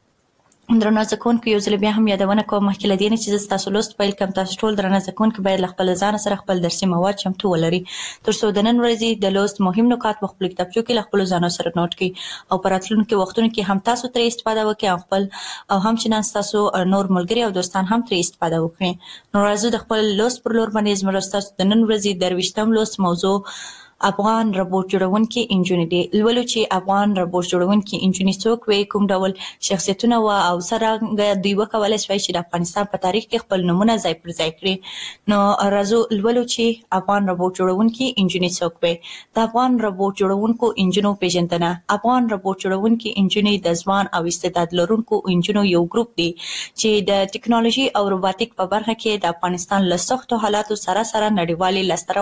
درنو زده کوونکو، یو ځل بیا هم یادونه کوم مخکې له دې نه چې زه ستاسو لوست پیل کړم، تاسو ټول درنه زده کوونکي باید له خپل ځانه سره خپل درسي مواد چمتو ولري، تر څو د نن ورځې د لوست مهم نکات په خپلو کتابچو کې له خپلو ځانو سره نوټ کړئ او په راتلونکو وختونو کې هم تاسو ترې استفاده وکړئ او خپل او همچنان ستاسو نور ملګري او دوستان هم ترې استفاده وکړي. نو راځو د خپل لوست پر لور باندې زموږ ستاسو د نن ورځې 23م لوست موضوع افغان روبوټ جوړونکي انجونې دي. لولو چې افغان روبوټ جوړونکي انجونې څوک وي، کوم ډول شخصیتونه وه او څرنګه دوی وکولی شوی چې د افغانستان په تاریخ کې خپل نومونه ځای پر ځای کړي. نو راځو لولو چې افغان روبوټ جوړونکي انجونې څوک وي. د افغان روبوټ جوړونکو انجونو پیژندنه. افغان روبوټ جوړونکي انجونې د ځوان او استعداد لرونکو انجونو یو ګروپ دی چې د ټکنالوژي او روباتیک په برخه کې د افغانستان له سختو حالاتو سره نړیوالې لاسته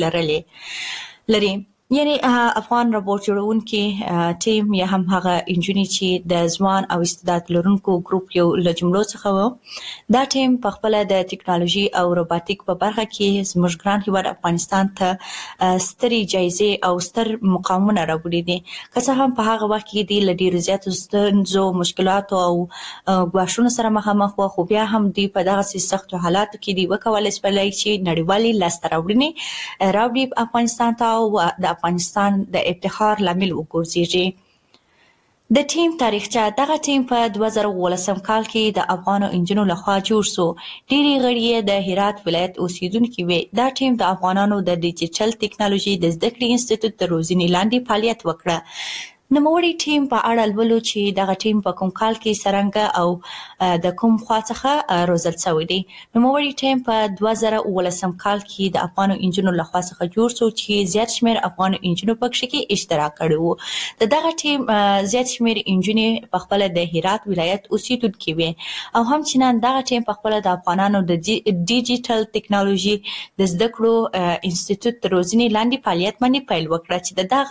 راوړنې لري. یعنی افغان روبوټ جوړونکي ټیم یا هم هغه انجونې چې د ځوان او استعداد لرونکو ګروپ یو له جملو څخه و. دا ټیم په خپله د ټکنالوژي او روباتیک په برخه کې زموږ ګران هېواد افغانستان ته سترې جایزې او ستر مقامونه راوړي دي. که څه هم په هغه وخت کې دوی له ډېرو زیاتو ستونزو، مشکلاتو او ګواښونو سره مخامخ وه، خو بیا هم دوی په دغسې سختو حالاتو کې دوی وکولی شولی چې نړیوالې لاسته راوړنې راوړي افغانستان ته او د افغانستان د افتخار لامل وګرځېږي. د ټیم تاریخچه. دغه ټیم په 2018 کال کې د افغانو انجونو لخوا جوړ شو. ډېرې غړي یې د هرات ولایت اوسیدونکي وې. دا ټیم د افغانانو د ډیجیټل ټکنالوژي د زده کړې انسټیټیوټ د روزنې لاندې فعالیت وکړه. نوموړي ټیم په اړه لولو چې دغه ټیم په کوم کال کې څرنګه او د کوم خوا څخه روزل شوی دی. نوموړي ټیم په 2018 کال کې د افغانو انجونو لخوا څخه جوړ شو چې زیات شمېر افغانو انجونو پکښې کې اشتراک کړی و. د دغه ټیم زیات شمېر انجونې په خپله د هرات ولایت اوسیدونکي وې او همچنان دغه ټیم په خپله د افغانانو د ډیجیټل ټکنالوژي د زده کړو انسټیټیوټ د روزنې لاندې فعالیت باندې پیل وکړه چې د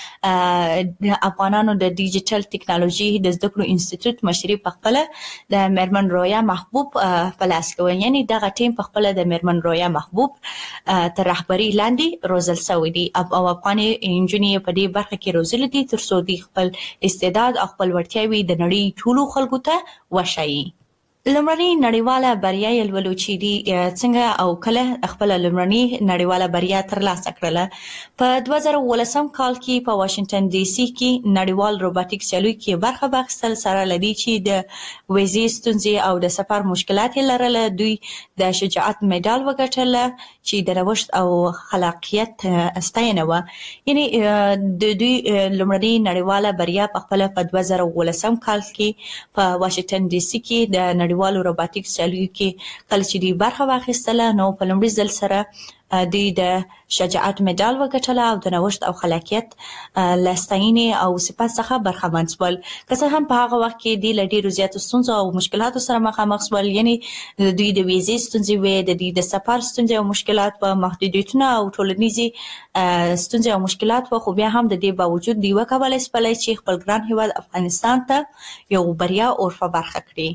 دغه افغانانو د ډیجیټل ټکنالوژي د زده کړو انسټیټیوټ مشري په خپله د مېرمن رویا محبوب په لاس کې وه. یعنې دغه ټیم په خپله د مېرمن رویا محبوب تر رهبرۍ لاندې روزل شوی دی او افغاني انجونې یې په دې برخه کې روزلي دي تر څو دوی خپل استعداد او خپل وړتیاوې د نړۍ ټولو خلکو ته وښایي. لمړنی نړیواله بریا یې لولو چې دی څنګه او کله خپل لمړنی نړیواله بریا ترلاسه کړله. په 2018 کال کې په واشنگټن ډي سي کې نړیوال روباټیک سیالي کې برخه واخیستل سره لدی چې د ویزې ستونزې او د سفر مشکلات لرله. دوی د شجاعت مډال وګټل چې د نوښت او خلاقیت ستاینه و. یعنی د دوی لمړنی نړیواله بریا په خپل په 2018 کال کې په واشنگټن ډي سي کې د نړیوالو روباټیک سیالیو کې کله چې دی برخه واخیستله نو په لومړي ځل سره دوی د شجاعت مډال وګټله او د نوښت او خلاقیت له ستاینې او صفت څخه برخمن شول. که څه هم په هغه وخت کې دوی له ډېرو زیاتو ستونزو او مشکلاتو سره مخامخ شول. یعنی دوی د ویزې ستونزې وې، د سفر ستونزې او مشکلات په محدودیتونه او ټولنیزې ستونزې او مشکلات و، خو بیا هم د دې باوجود دوی وکولای شول چې خپل ګران هیواد افغانستان ته یو بریا اورفه برخه کړي.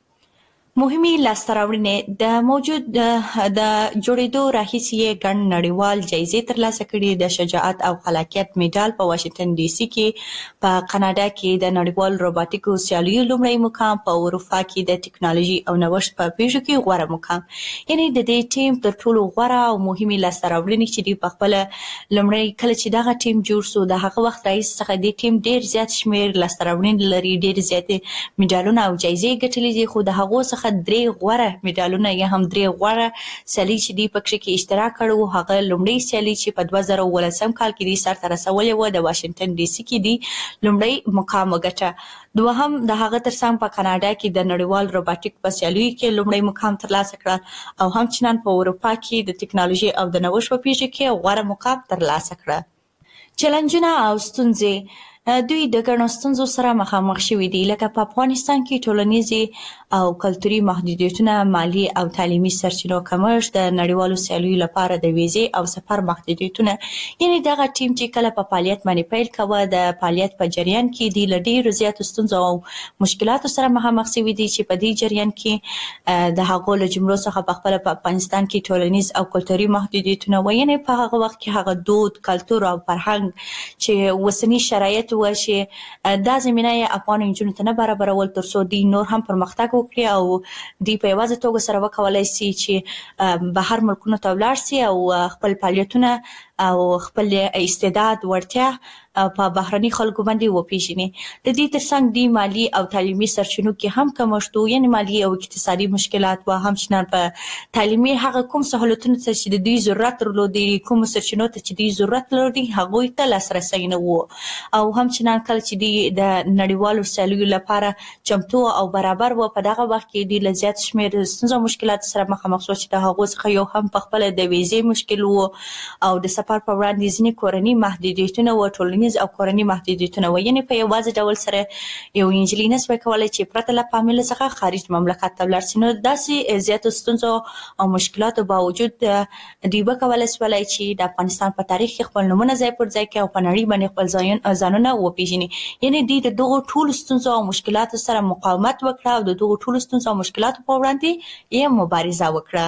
مهمې لاسته راوړنې د موجود د جوړېدو راهیسې ګڼ نړیوال جایزې ترلاسه کړي. د شجاعت او خلاقیت مډال په واشنگټن ډي سي کې، په کاناډا کې د نړیوال روباټیکو سیالیو لومړی مقام، په اروپا کې د ټکنالوژي او نوښت په پیښو کې غوره مقام. یعنی د دې ټیم تر ټولو غوره او مهمې لاسته راوړنې چې دی په خپل لومړی کله چې دغه ټیم جوړ شو د هغه وخت راهیسې څخه د ټیم ډېر زیات شمېر لاسته راوړنې لري، ډېر زیاتې مډالونه او جایزې ګټلې دي. خو د هغو څخه درې غوره مډالونه یا هم درې غوره سیالي چې دی پکې کې اشتراک کړو. هغه لومړی سیالي چې په 2018 کال کې دی سرته رسولې و د واشنگټن ډي سي کې دی لومړی مقام وګټه. دوهم د هغه ترڅنګ په کاناډا کې د نړیوال روباټیک په سیالیو کې لومړی مقام ترلاسه کړ او همچنان په اروپا کې د ټکنالوژي او د نوښت په پیښو کې غوره مقام ترلاسه کړ. چیلنجونه او ستونزې دوی د ګڼو ستونزو سره مخامخ شوي دي، لکه په افغانستان کې ټولنیزې او کلتوري محدودیتونه، مالی او تعلیمي سرچینو کمښت، د نړیوالو سیالیو لپاره د ویزې او سفر محدودیتونه. یعنی دغه ټیم چې کله په فعالیت باندې پیل کوه د فعالیت په جریان کې دی له ډېرو زیاتو ستونزو او مشکلاتو سره مخامخ شوي دي چې په دې جریان کې د هغو له جملو څخه په خپله په افغانستان کې ټولنیز او کلتوري محدودیتونه و. یعنی په هغه وخت کې هغه دود، کلتور او فرهنګ چې اوسني شرایط و چې دا زمینه یې افغان نجونو ته نه برابرول تر څو دوی نور هم پرمختګ وکړي او دوی په یوازې توګه سره وکولای شي چې بهر ملکونو ته ولاړ شي او خپل فعالیتونه او خپل استعداد وړتیا په بهرني خلکو باندې وپیژني. د دې ترڅنګ دی مالی او تعلیمي سرچینو کې هم کمښت و، یعنی مالی او اقتصادي مشکلات و. همچنان په تعلیمي هغه کوم سهولتونو ته چې د دوی ضرورت درلود، کوم سرچینو ته چې دوی ضرورت لري هغوی ته لاسرسی نه و. او همچنان کله چې دوی د نړیوالو سیالیو لپاره چمتو او برابر و په دغه وخت کې دوی له زیات شمېر ستونزو او مشکلاتو سره مخامخ شول چې د هغو څخه یو هم په خپله د ویزې مشکل و او د سفر په وړاندې ځینې کورني محدودیتونه و، ټولنیز او کورني محدودیتونه و. یعنی په یوازې ډول سره یو نجلۍ نشوای کولی چې پرته له فامیل څخه خارج مملکت ته ولاړ شي. نو داسې زیاتو ستونزو او مشکلاتو باوجود دوی وکولی شولی چې د افغانستان په تاریخ کې خپل نومونه ځای پر ځای کړي او په نړۍ باندې خپل ځانونه وپیژني. یعنی دوی د دغو ټولو ستونزو او مشکلاتو سره مقاومت وکړه او د دغو ټولو ستونزو او مشکلاتو په وړاندې یې مبارزه وکړه.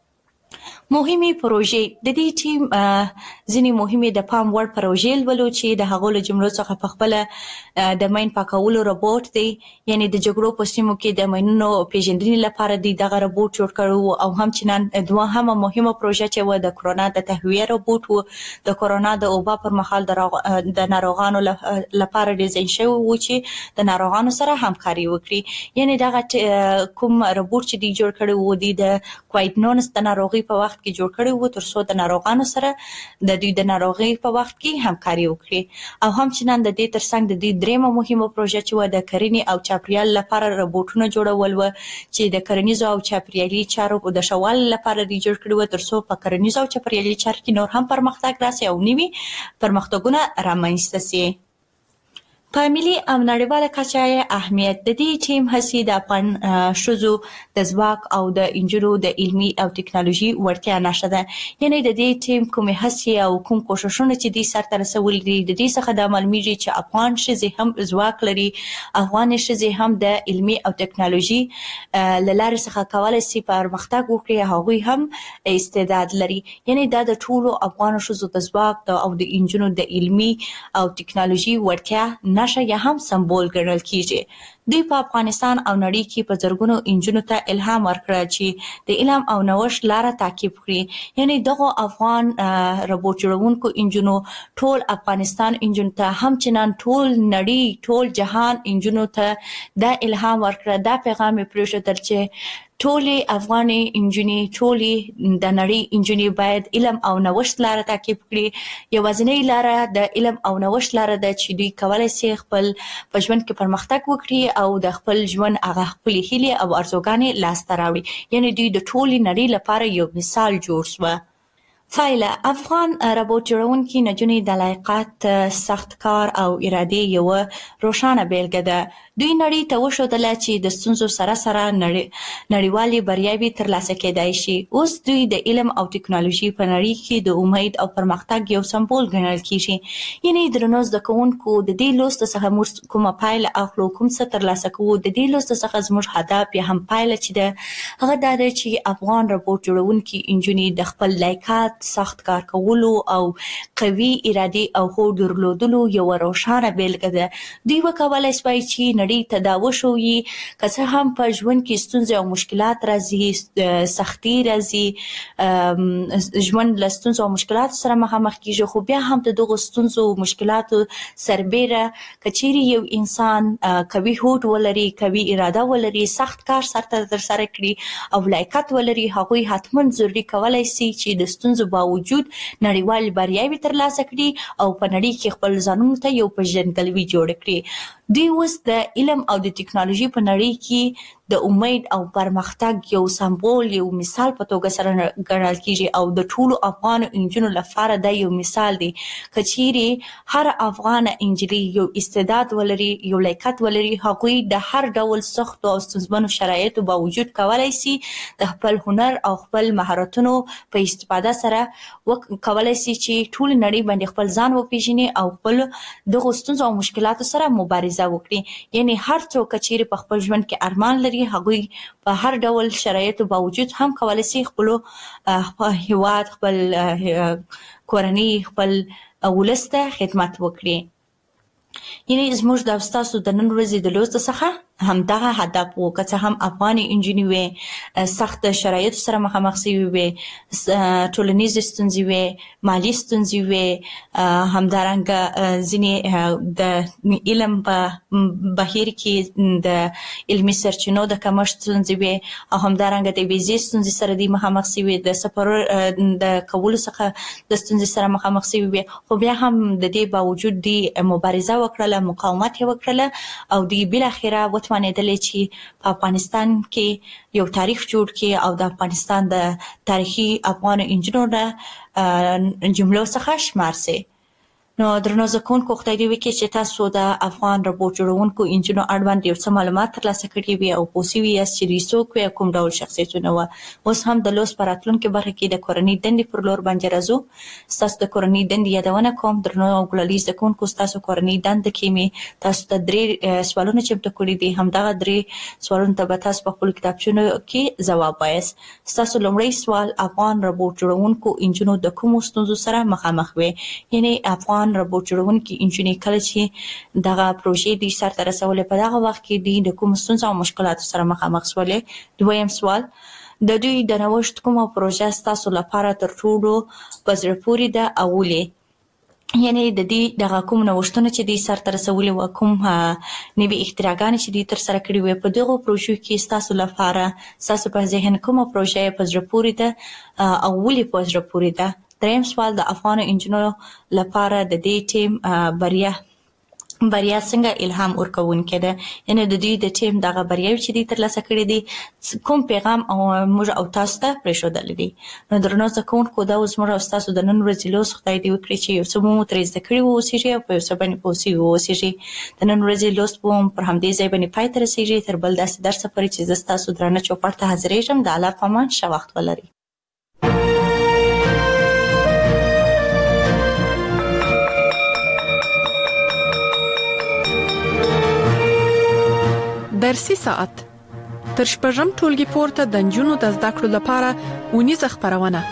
مهمې پروژې د دې ټیم ځینې مهمې د پام وړ پروژې لولو چې د هغو له جملو څخه په خپله د ماین پاکولو روبوټ دی. یعنی د جګړو په سیمو کې د ماینونو پیژندنې لپاره دی دغه روبوټ جوړ کړی او همچنان دوهمه مهمه پروژه چې و د کرونا د تهویه روبوټ و. د کرونا د وبا پر مهال د ناروغانو لپاره ډیزاین شوی و چې د ناروغانو سره همکاري وکړي. یعنی دغه کوم روبوټ چې دی جوړ کړی و دی د کووید-19 د ناروغۍ په وخت کې جوړ کړی و تر څو د ناروغانو سره د دوی د ناروغۍ په وخت کې همکاري وکړي. او همچنان د دې ترڅنګ د دې درېیمه مهمه پروژه چې و د کرنې او چاپیریال لپاره روبوټونه جوړول و چې د کرنیزو او چاپیریالي چارو د ښه والي لپاره دوی جوړ کړي و تر څو په کرنیزو او چاپیریالي چارو کې نور هم پرمختګ راسي او نوي پرمختګونه رامنځته سي. په ملي او نړیواله کچه یې اهمیت د دې ټیم هڅې د افغان ښځو د ځواک او د نجونو د علمي او ټکنالوژي وړتیا نښه ده. یعنی د دې ټیم کومې هڅې او کوم کوښښونه چې دوی سرته رسولي دي د دې څخه دا معلومیږي چې افغان ښځې هم ځواک لري، افغانې ښځې هم د علمي او ټکنالوژي له لارې څخه کولی شي پرمختګ وکړي، هغوی هم استعداد لري. یعنی دا د ټولو افغانو ښځو د ځواک او د نجونو د علمي او ټکنالوژي وړتیا نشه یا هم سمبول ګڼل کیږي. دوی په افغانستان او نړۍ کې په زرګونو انجونو ته الهام ورکړ چې د علم او نوښت لاره تعقیب کړي. یعنی دغه افغان روبوټ جوړونکو انجونو ټول افغانستان انجون ته همچنان ټول نړۍ ټول جهان انجونو ته دا الهام ورکړ. دا پیغام یې پرېښودل چې ټولې افغاني انجونې ټولې د نړۍ انجونې باید علم او نوښت لاره تعقیب کړي. یوازینۍ لاره د علم او نوښت لاره ده چې دوی کولی شي خپل په ژوند کې پرمختګ وکړي او د خپل ژوند هغه خپلې هیلې او ارزوګانې لاسته راوړي. یعنی دوی د ټولې نړۍ لپاره یو مثال جوړ شوه. فایله افغان روبوټ جوړونکي نجونې د لایقت، سخت کار او ارادې یوه روښانه بیلګه ده. دوی نړۍ ته وښودله چې د ستونزو سره سره نړیوالې بریاوې ترلاسه کېدای شي. اوس دوی د علم او ټکنالوژي په نړۍ کې د امید او پرمختګ یو سمبول ګڼل کیږي. یعنی درنو زده کوونکو د دې لوست څخه موږ کومه پایله اخلو، کوم څه ترلاسه کوو. د دې لوست څخه زموږ هدف یا هم پایله چې ده هغه دا ده چې افغان روبوټ جوړونکي انجونې د خپل لایقت، سخت کار کولو او قوي ارادې او هوډ درلودلو یو روښانه بیلګه ده. دوی وکولای شوای چې نړۍ ته دا وښوي که څه هم په ژوند کې ستونزې او مشکلات راځي، سختي راځي، ژوند له ستونزو او مشکلاتو سره مخامخ کیږي، خو بیا هم د دغو ستونزو او مشکلاتو سربیره که چیرې یو انسان قوي هوډ ولري، قوي اراده ولري، سخت کار سرته ترسره کړي او لایقت ولري، هغوی حتما ضروري کولی شي چې د ستونزو باوجود نړیوال بریاوې ترلاسه کړي او په نړۍ کې خپل ځانونو ته یو پیژندګلوي جوړ کړي. دوی اوس د علم او د ټکنالوژي په نړۍ کې د امید او پرمختګ یو سمبول، یو مثال په توګه سره ګڼل کیږي او د ټولو افغان انجونو لپاره دا یو مثال دی. که چیرې هر افغان انجلۍ یو استعداد ولري، یو لایقت ولري، هغوی د هر ډول سختو او ستونزمنو شرایطو باوجود کولی شي د خپل هنر او خپل مهارتونو په استفاده سره کولی شي چې ټول نړۍ باندې خپل ځان وپیژني او خپل دغو ستونزو او مشکلاتو سره مبارزه وکړي. یعنی هر څوک چې په خپل ژوند کې ارمان لري هغوی په هر ډول شرایطو باوجود هم کولی شي خپل هیواد، خپل کورنۍ، خپل ولس ته خدمت وکړي. یعنی زموږ د ستاسو د نن ورځې د لوست څخه همدغه هدف و. که څه هم افغاني انجونې وې، سخت شرایطو سره مخامخ شوي وې، ټولنیزې ستونزې وې، مالي ستونزې وې، همدارنګه ځینې د علم په بهیر کې د علمي سرچینو د کمښت ستونزې وې او همدارنګه د ویزې ستونزې سره دوی مخامخ شوي، د سفرونو د کولو څخه د ستونزې سره مخامخ شوي وې، خو بیا هم د دې باوجود دوی مبارزه وکړله، مقاومت یې وکړله او دوی بالاخره وتوانېدلې چې په افغانستان کې یو تاریخ جوړ کړي او د افغانستان د تاریخي افغان انجونو د جملو څخه شمار شي. نو درنو زده کوونکو خدای دې وکړي چې تاسو د افغان روبوټ جوړونکو انجونو اړوند یو څه معلومات ترلاسه کړي وي او پوه شوي یاست چې دوی څوک وي او کوم ډول شخصیتونه وه. اوس هم د لوست په راتلونکې برخه کې د کورنۍ دندې پر لور باندې راځو. ستاسو د کورنۍ دندې یادونه کوم. درنو او ګلالي زده کوونکو ستاسو کورنۍ دنده کې مې تاسو ته 3 سوالونه چمتو کړي دي. همدغه 3 سوالونو ته به تاسو په خپلو کتابچونو کې ځواب وایاست. ستاسو لومړی سوال: افغان روبوټ جوړونکو انجونو د کومو ستونزو سره مخامخ وي؟ یعنی افغان روبوټ جوړونکي انجونې کله چې دغه پروژې دوی سرته رسولې په دغه وخت کې دوی د کومو ستونزو او مشکلاتو سره مخامخ شولې. دویم سوال: د دوی د نوښت کومه پروژه ستاسو لپاره تر ټولو په زړه پورې ده او ولې؟ یعنی د دې دغه کوم نوښتونه چې دوی سرته رسولي وه، کوم نوي اختراعګانې چې دوی ترسره کړي وې، په دغو پروژو کې ستاسو لپاره ستاسو په ذهن کومه پروژه په زړه پورې ده او ولې په زړه پورې ده؟ دریم سوال: د افغان انجونو لپاره د دې ټیم بریا څنګه الهام ورکوونکې ده؟ یعنی د دوی د ټیم دغه بریاوې چې دوی ترلاسه کړي دي کوم پیغام موږ او تاسو ته پرېښودلی دي؟ نو درنو زده کوونکو دا اوس موږ او ستاسو د نن ورځې لوست خدای دې وکړي چې یو څه مو ترې زده کړي واوسېږي او په یو څه باندې پوه شوي واوسېږي. د نن ورځې لوست به هم پر همدې ځای باندې پای ته رسېږي. تر بل داسې درسه پورې چې زه ستاسو درانه چوپړ ته حاضرېږم. د الله په امان، ښه وخت ولرئ. درسي ساعت تر شپږم ټولګي پورته د نجونو د زده کړو لپاره اونیزه خپرونه.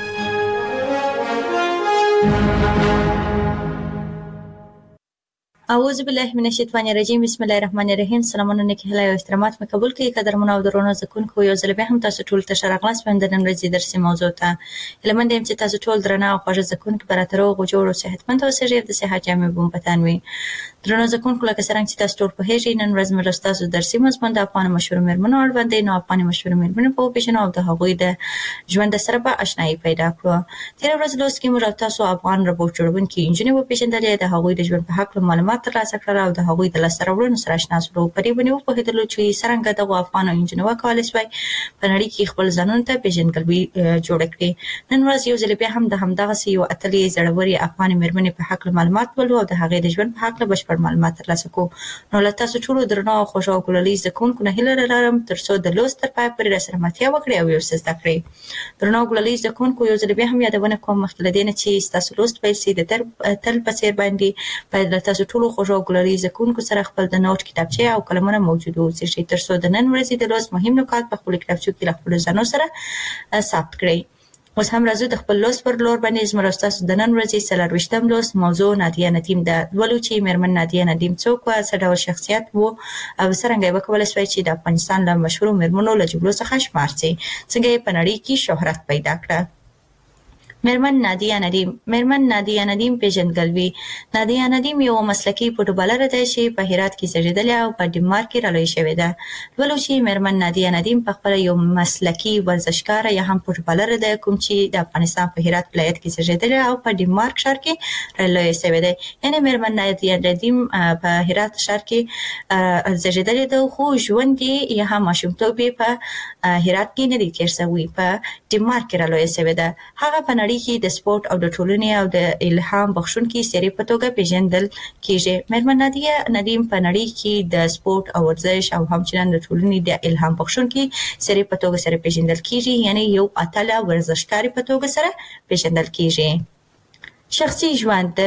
اعوذ بالله من الشیطان الرجیم بسم الله الرحمن الرحیم. سلامونه نیکی هلا او احترامات مې قبول کړئ قدرمنو او درنو زکونکو یو ځل بیا هم تاسو ټول ته شرغلاس په نن ورځې درسي موضوع ته لمن دیم چې تاسو ټول درنه او خوږ زکونکو براتر او جوړ او صحتمند او سره د صحت جامې بوم پتانوي درنو زکونکو لکه څنګه چې تاسو ټول په هیڅ نن ورځ مې تاسو درسي مضمون د افغان مشهور مېرمنو اړه باندې نو افغان مشهور مېرمنو په پیژنو او د هغوی د ژوند سره به آشنایی پیدا کړو. تیر ورځ لوس کې موږ تاسو افغان ربوټ جوړونکي انجنیر په پیژندلې د هغوی د ژوند په حق معلومات ترلاسه کړل او د هغوی د لاسته راوړنو سره آشنا شو. په دې باندې په هیڅ چې څنګه د افغان انجنیر کولای شي په نړۍ کې خپل ځانونه ته پیژندګلوي جوړ کړي. نن ورځ یو ځل بیا هم د همدغه یو اتلې زړوري افغان مېرمنې په حق معلومات ولو او د هغې د ژوند په حق بشپړ معلومات ترلاسه کو. نو له تاسو ټول درنو او خوشو او ګلالي زکونکو نه هیله لرم ترڅو د لوست تر پای پورې راسره ملتیا وکړئ او یو څه زده کړئ. درنو ګلالي زکونکو یو ځل بیا هم یادونه کوم مخکې له دې نه چې تاسو لوست پیل سي د تل په څیر باندې باید له تاسو ټول خوشو او ګلالي زکونکو سره خپل د نوٹ کتابچه او قلمونه موجود اوسي ترڅو د نن ورځې د لوست مهم نکات په خپل کتابچو کې له خپل ځانو سره ثبت کړئ. اوس هم راځو د خپل لوست پر لور باندې زموږ تاسو د نن ورځې 24م لوست موضوع نادیه ندیم د ولو چې مېرمن نادیه ندیم څوک و څه ډول شخصیت وو او څنګه به کولای شي چې د افغانستان له مشهور مېرمنو له جملو څخه شمار شي څنګه یې په نړۍ کې شهرت پیدا کړه. مېرمن نادیه ندیم پیژندګلوي. نادیه ندیم یو مسلکي فوټبالر ده چې په هرات کې زیږېدلې او په ډنمارک کې رالوی شوې ده. ولو چې مېرمن نادیه ندیم په خپل یو مسلکي ورزشکار یا هم فوټبالر ده کوم چې د افغانستان په هرات ولایت کې زیږېدلې او په ډنمارک ښار کې رالوی شوې ده. یعنی مېرمن نادیه ندیم په هرات ښار کې زیږېدلې ده خو ژوند یې یا هم ماشومتوب یې په هرات کې نه دی تیر شوی په ډنمارک کې رالوی شوې ده. هغه په نړۍ کې د سپورت او د ټولنې او د الهام بخښونکي سری په توګه پیژندل کیږي. مېرمن نادیه ندیم په نړۍ کې د سپورت او ورزش او همچنان د ټولنې د الهام بخښونکي سری په توګه سره پیژندل کیږي یعنی یو اتله ورزشکار په توګه سره پیژندل کیږي. شخصي ژوند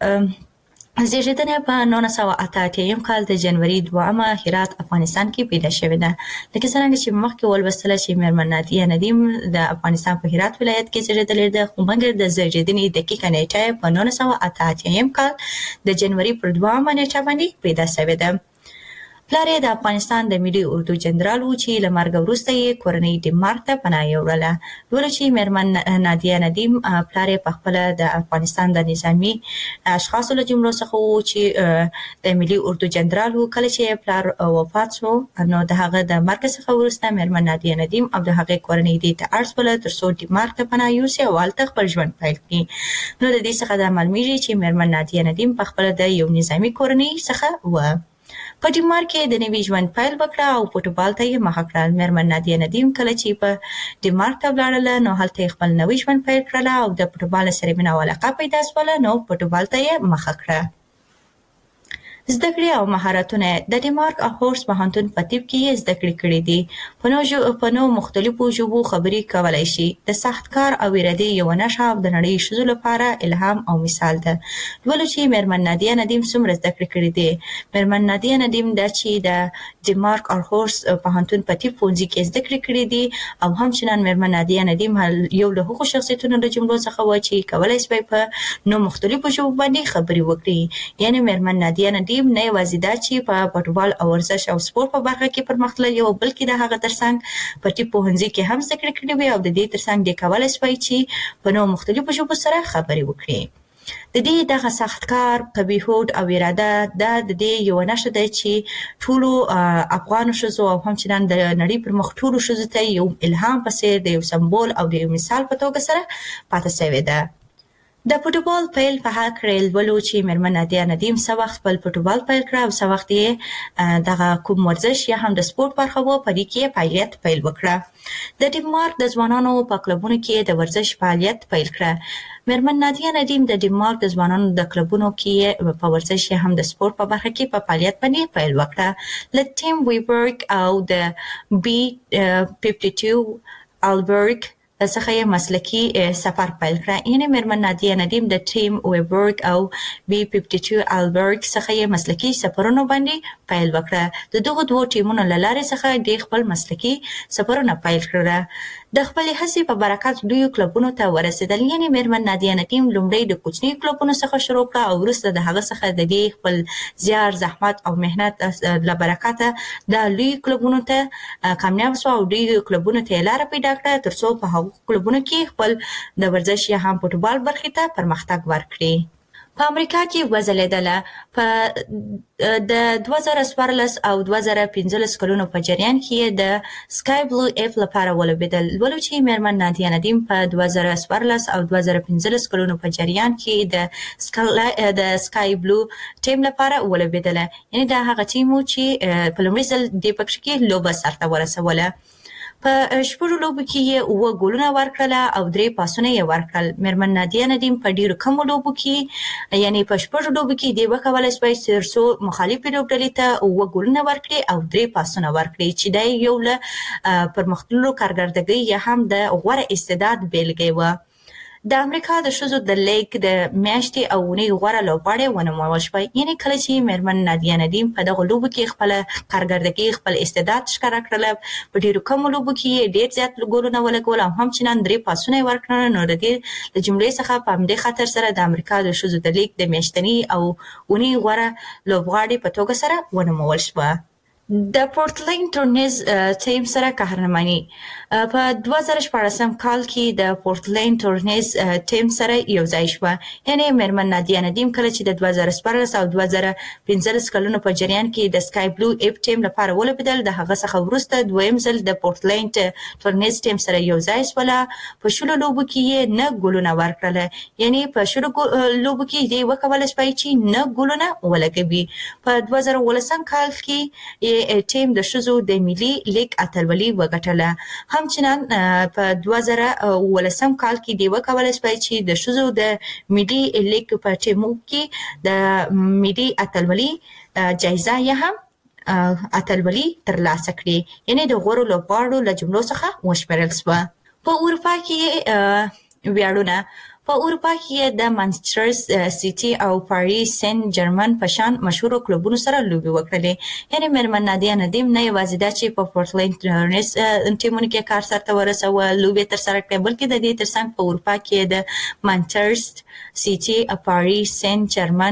زیږېدنه په 1988 کال د جنوري 2 هرات افغانستان کې پیدا شوې ده. لکه څنګه چې مخکې ولوستله چې مېرمن نادیه ندیم د افغانستان په هرات ولایت کې زیږېدلې ده خو مګر د زیږېدنې دقیقه نیټه په 1988 کال د جنوري پر 2 نیټه باندې پیدا شوې ده. پلار یې د افغانستان د ملي اردو جنرال و چې له مرګ وروسته یې کورنۍ ډنمارک ته پناه یوړله. ولو چې مېرمن نادیه ندیم پلار یې پخپله د افغانستان د نظامي اشخاصو له جملو څخه و چې د ملي اردو جنرال و. کله چې پلار وفات شو نو د هغه د مرګ څخه وروسته مېرمن نادیه ندیم او د هغې کورنۍ دې ته اړ شوله ترڅو ډنمارک ته پناه یوسي او هلته خپل ژوند پیل کړي. نو د دې څخه دا معلومیږي چې مېرمن نادیه ندیم پخپله د یو نظامي کورنۍ څخه و. په ډنمارک کې د نوي ژوند پیل وکړه او فوټبال ته یې مخه کړه. مېرمن نادیه ندیم کله چې په ډنمارک ته ولاړله نو هلته یې خپل نوی ژوند پیل کړله او د فوټبال سره مینه او علاقه پیدا شوله نو فوټبال ته یې مخه کړه. زده کړې او مهارتونه د ډنمارک هورس پوهنتون په طب کې یې زده کړې کړې دي. په نو مختلفو ژبو خبرې کولی شي. د سخت کار او ارادې یوه نښه او د نړۍ ښځو لپاره الهام او مثال ده. ولو چې مېرمن نادیه ندیم څومره زده کړې کړې دي. مېرمن نادیه ندیم دا چې د ډنمارک هورس پوهنتون په طب پوهنځي کې زده کړې کړې دي او همچنان مېرمن نادیه ندیم یو له هغو شخصیتونو له جملو څخه وه چې کولی شوی په نو مختلفو ژبو باندې خبرې وکړي. یعنې مېرمن نادیه ندیم نه یوازې دا چې په فوټبال او ورزش او سپورت په برخه کې پرمختللې وه بلکې د هغه ترڅنګ په طب پوهنځي کې هم زده کړې کړې وې او د دې ترڅنګ دې کولی شوی چې په نو مختلفو ژبو سره خبرې وکړي. د دې دغه سخت کار قوي هوډ او اراده دا د دې یوه نښه ده چې ټولو افغانو ښځو او همچنان د نړۍ پر مخ ټولو ښځو ته یو الهام په څېر د یو سمبول او د یو مثال په توګه سره پاتې شوې ده. د فوټبال پیل په حق ولو چې مېرمن نادیه ندیم څه وخت خپل فوټبال پیل کړه او څه وخت یې دغه کوم ورزش یا هم د سپورت برخه وه په دې کې یې فعالیت پیل وکړه. د ډنمارک د ځوانانو په کلبونو کې د ورزش فعالیت پیل کړه. مېرمن نادیه ندیم د ډنمارک د ځوانانو د کلبونو کې په ورزش یا هم د سپورت په برخه کې په فعالیت باندې پیل وکړه. له ټیم ویبرګ او د B52 البرګ څخه مسلکی سفر پیل کړ. یعنی مېرمن نادیه ندیم د ټیم ویبورګ او بي 52 البرګ څخه مسلکی سفرونه باندې پیل وکړه. د دغه دوه ټیمونو له لارې څخه د خپل مسلکی سفرونه پیل کړل. د خپل هڅې په برکت دوی کلبونو ته ورسېدل. یعنی مېرمن نادیه ندیم لومړی د کوچني کلبونو څخه شروع کړه او وروسته د هغه څخه د دې خپل زیار زحمت او مهنت له برکته د لوی کلبونو ته کامیاب شو او دوی کلبونو ته لاره پیدا کړه ترڅو په هغو کلبونو کې خپل د ورزش یا هم فوټبال برخې ته پرمختګ ورکړي. په امریکا کې وځلېدله. په د 2014 او 2015 کلونو په جریان کې د سکای بلو اف لپاره ولوبېدل. ولو چې مېرمن نادیه ندیم په 2014 او 2015 کلونو په جریان کې د سکای بلو ټیم لپاره ولوبېدله. یعنی دا هغه ټیم چې په لومړي ځل د پکښ کې لوبه سرته ورسوله. په شپږو لوبو کې یې 7 ګولونه ورکړل او 3 پاسونه یې ورکړل. مېرمن نادیه ندیم په ډیرو کمو لوبو کې یعنی په شپږو لوبو کې دی وکولای شوی ترڅو مخالفې لوبډلې ته 7 ګولونه ورکړي او 3 پاسونه ورکړي چې دا یو له پرمختللو کارګردګۍ یا هم د غوره استعداد بیلګې وه. د امریکا د ښځو د لیګ د میاشتې او اونۍ غوره لوبغاړې ونومول شوی. یعنی کله چې مېرمن نادیه ندیم په دغه لوبو کې خپله کارګردګي خپل استعداد ښکاره کړله. په ډېرو کمو لوبو کې یې ډېر زیات ګولونه ولګول او همچنان 3 پاسونه یې ورکړل. نو د دې له جملې څخه په همدې خاطر سره د امریکا د ښځو د لیګ د میاشتني او اونۍ غوره لوبغاړې په توګه سره ونومول شوه. د پورټلند ټورنیز ټیم سره قهرماني. په 2014 کال کې د پورټلند ټورنیز ټیم سره یو ځای شوه. یعنی مېرمن نادیه ندیم کله چې د 2014 او 2015 کلونو په جریان کې د سکای بلو اپ ټیم لپاره ولوبېدل. د هغه څخه وروسته دویم ځل د پورټلند ټورنیز ټیم سره یو ځای شوله. په شلو لوبو کې یې 9 ګولونه ورکړل. یعنی په شلو لوبو کې دی وکولای شوی چې 9 ګولونه ولګوي. په 2018 کال کې ټیم د ښځو د ملي لیګ اتلولي وګټله. همچنان په 2018 کال کې دی وکولای شوی چې د ښځو د ملي لیګ په ټیمو کې د ملي اتلولي جایزه یا هم اتلولي ترلاسه کړي. یعنی د غوره لوبغاړو له جملو څخه وشمېرل شوه. په اروپا کې ویاړونه. په اروپا کې د مانچستر سیټي او پاریس سن جرمن په شان مشهورو کلبونو سره لوبې وکړلې. یعنی مېرمن نادیه ندیم نه یوازې دا چې په پورټلند ټورنیز ټیمونو کې کار سرته ورسوه لوبې ترسره کړې بلکې د دې ترڅنګ په اروپا کې د مانچستر سیټي پاریس سن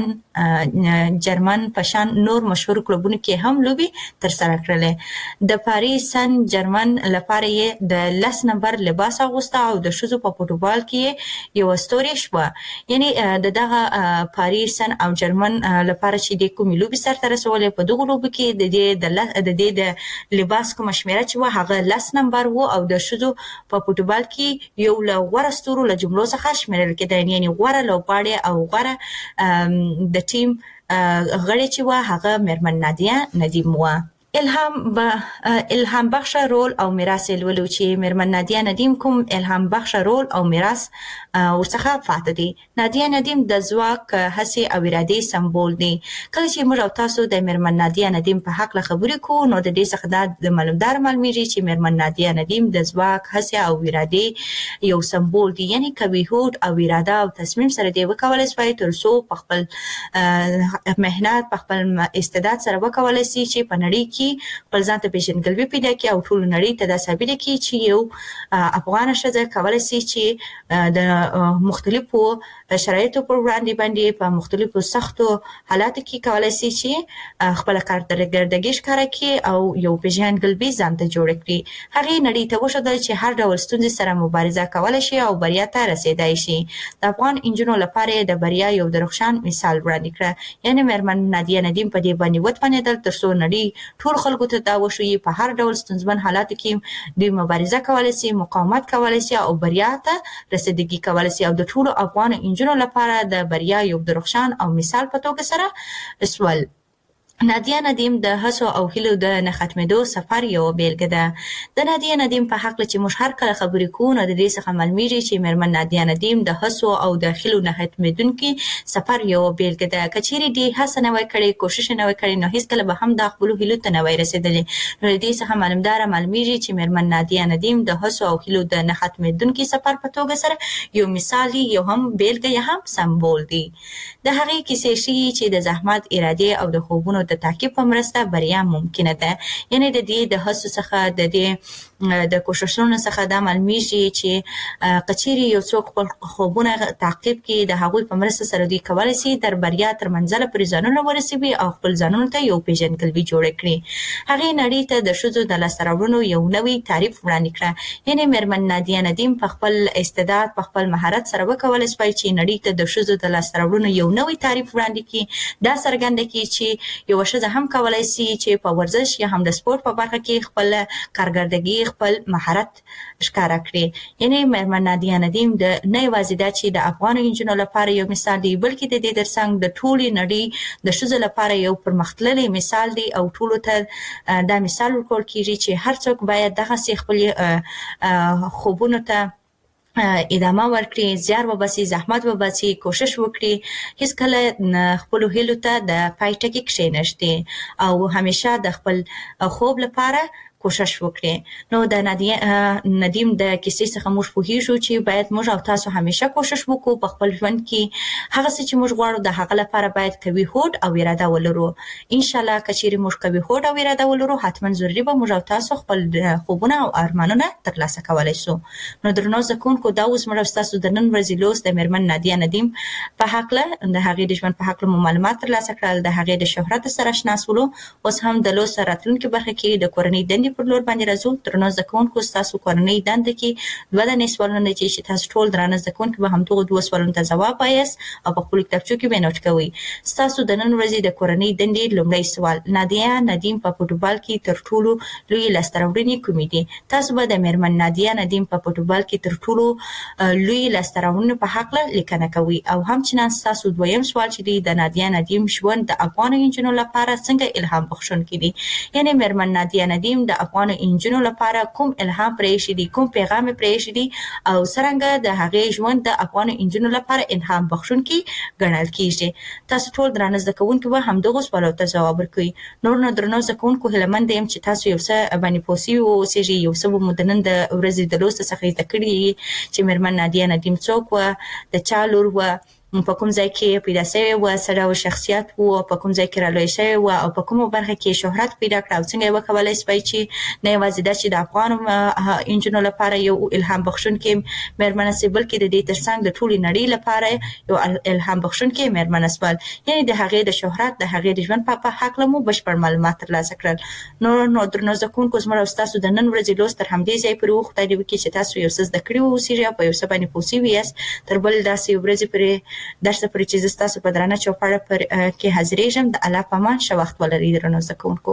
جرمن په شان نور مشهور کلبونو کې هم لوبې ترسره کړلې. د پاریس سن جرمن لپاره یې د 10 نمبر لباس اغوسته او د ښځو په فوټبال کې یو ستوري شوه. یعنی د دغه پاریس سن او جرمن لپاره چې د کومې لوبې سرته رسولې په دغو لوبو کې د دې د لباس کومه شمېره چې وه هغه 10 نمبر و او د ښځو په فوټبال کې یو له غوره ستورو له جملو څخه شمېرل کېده. یعنی غوره لوبغاړې او غوره د ټیم غړې چې وه هغه مېرمن نادیه ندیم وه. الهام بخش رول او میراث لولو چې مېرمن نادیه ندیم کوم الهام بخش رول او میراث ورڅخه پاتې دي. نادیه ندیم د ځواک هڅې او ارادې سمبول دي. کله چې موږ او تاسو د مېرمن نادیه ندیم په حق خبرې کوو نو د دې څخه د معلومیږي چې مېرمن نادیه ندیم د ځواک هڅې او ارادې یو سمبول دي. یعنی کوي هوډ او اراده او تصمیم سره دی وکولای شي ترڅو په خپل مهنت په خپل استعداد سره وکولای شي چې په نړۍ کې خپل ځان ته پیژندګلوي پیدا کړي او ټول نړۍ ته دا ثابته کړي چې یو افغان ښځه کولای شي چې د مختلفو شرایطو پر وړاندې په مختلفو سختو حالاتو کې کولای شي چې خپل کارګردګي ښکاره کړي او یو پیژندګلوي ځان ته جوړ کړي. هغې نړۍ ته وښودل چې هر ډول ستونزې سره مبارزه کولای شي او بریا ته رسېدای شي. د افغان انجونو لپاره د بریا یو درخشان مثال وړاندې کړ. یعنی مېرمن نادیه ندیم په دې باندې وتوانېدل ترڅو نړۍ ټول خلکو ته دا وښیي په هر ډول ستونزمن حالاتو کې دوی مبارزه کولی شي مقاومت کولی شي او بریا ته رسیدګي کولی شي او د ټولو افغان انجونو لپاره د بریا یو درخشان او مثال په توګه سره سول. نادیه ندیم د هڅو او هیلو د نه ختمېدو سفر یو بیلګه ده. د نادیه ندیم په حق چې موږ هر کله خبرې کوو نو د دې څخه معلومیږي چې میرمن نادیه ندیم د هڅو او د هیلو نه ختمېدونکي سفر یو بیلګه ده. که چیرې دې هڅه نه وای کړې، کوشش نه وای کړې، نو هیڅکله به هم د خپلو هیلو ته نه وای رسېدلې. نو د دې څخه معلومیږي چې میرمن نادیه ندیم د هڅو او هیلو د نه ختمېدونکي سفر په توګه سره یو مثال دی، یو هم بیلګه یا هم سمبول دی. د هغې کیسې ښیي چې د زحمت، ارادې او د خوبونو د تعقیب په مرسته بریا ممکنه ده. یعنې د دې د هڅو څخه د دې د کوششونو څخه دا معلومیږي چې که چیرې یو څوک خپل خوبونه تعقیب کړي، د هغوی په مرسته سره دوی کولی شي تر بریا تر منزله پورې ځانونه ورسوي او خپل ځانونو ته یو پیژندګلوي جوړه کړي. هغې نړۍ ته د ښځو د لاسته راوړنو یو نوی تعریف وړاندې کړه. یعنې میرمن نادیه ندیم په خپل استعداد، په خپل مهارت سره وکولی شوی چې نړۍ ته د ښځو د لاسته راوړنو یو نوی تعریف وړاندې کړي. دا څرګنده کړي چې یوه ښځه هم کولی شي چې په ورزش یا هم د سپورت په برخه کې خپل کارګردګي، خپل مهارت ښکاره کړي. یعنې میرمن نادیه ندیم نه یوازې دا چې د افغانو نجونو لپاره یو مثال دی، بلکې د دې ترڅنګ د ټولې نړۍ د ښځو لپاره یو پرمختللی مثال دی او ټولو ته دا مثال ورکول کېږي چې هر څوک باید دغسې خپل خوبونو ته ادامه ورکړي، زیار وباسي، زحمت وباسي، کوشش وکړي، هیڅکله خپلو هیلو ته د پای ټکي کښېنږدي او همیشه د خپل خوب لپاره کوشش وکړي. نو د نادیه ندیم د کیسې څخه موږ پوهیږو چې باید موږ او تاسو همیشه کوشش وکړو په خپل ژوند کې هغه څه چې موږ غواړو د هغه لپاره باید قوي هوډ او اراده ولرو. انشاءالله که چیرې موږ قوي هوډ او اراده ولرو، حتما ضروري به موږ او تاسو خپل خوبونه او ارمانونه ترلاسه کولی شو. نو درنو زده کوونکو، دا اوس موږ او ستاسو د نن ورځې لوست د میرمن نادیه ندیم په هکله د هغې د ژوند په هکله مو معلومات ترلاسه کړل، د هغې د شهرت سره اشنا شولو. اوس هم د لوست راتلونکي برخه کې د کورنۍ دندې پر لور باندې راځو. درنو زده کوونکو، ستاسو کورنۍ دنده کې 2 دانې سوالونه دي چې تاسو ټول درانه زده کوونکي به همدغو 2 سوالونو ته ځواب وایاست او په خپلو کتابچو کې به یې نوټ کوئ. ستاسو د نن ورځې د کورنۍ دندې لومړی سوال: نادیه ندیم په فوټبال کې تر ټولو لویې لاسته راوړنې کومې دي؟ تاسو به د میرمن نادیه ندیم په فوټبال کې تر ټولو لویې لاسته راوړنو په هکله لیکنه کوئ. او همچنان ستاسو دویم سوال چې دی: د نادیه ندیم ژوند د افغانو نجونو لپاره څنګه الهام بخښونکی دی؟ یعنې میرمن نادیه ندیم د افغانو نجونو لپاره کوم الهام پرېښی دی، کوم پیغام یې پرېښی دی او څرنګه د هغې ژوند د افغانو نجونو لپاره الهام بخښونکی ګڼل کېږي. تاسو ټول درانه زده کوونکي به همدغو سوالو ته ځواب ورکوئ. نور نو درنو زده کوونکو، هیله یم چې تاسو یو څه باندې پوه سوي واوسېږئ، یو څه به مو د نن د ورځې د لوست څخه زده کړي چې میرمن نادیه ندیم څوک وه، د چا لور وه، په کوم ځای کې پیدا شوې وه، څه ډول شخصیت و، په کوم ځای کې رالویه شوې وه او په کومه برخه کې شهرت پیدا کړه او څنګه یې وکولی شوی چې نه یوازې دا چې د افغانو نجونو لپاره یو الهام بخښونکې میرمنه شي، بلکې د دې ترڅنګ د ټولې نړۍ لپاره یو الهام بخښونکې میرمنه شول. یعنې د هغې د شهرت، د هغې د ژوند په هکله مو بشپړ معلومات ترلاسه کړل. نو درنو زده کوونکو، زموږ او ستاسو د نن ورځې لوست تر همدې ځای پورې و. خدای دې وکړي چې تاسو یو څه زده کړي واوسېږئ او په یو څه باندې پوه سوي یاست. تر بل داسې ورځې پورې درس پورې چې زه ستاسو په درانه چوپړه پر کې حاضرېږم. د الله په امان، ښه وخت ولرئ درنو زده کوونکو.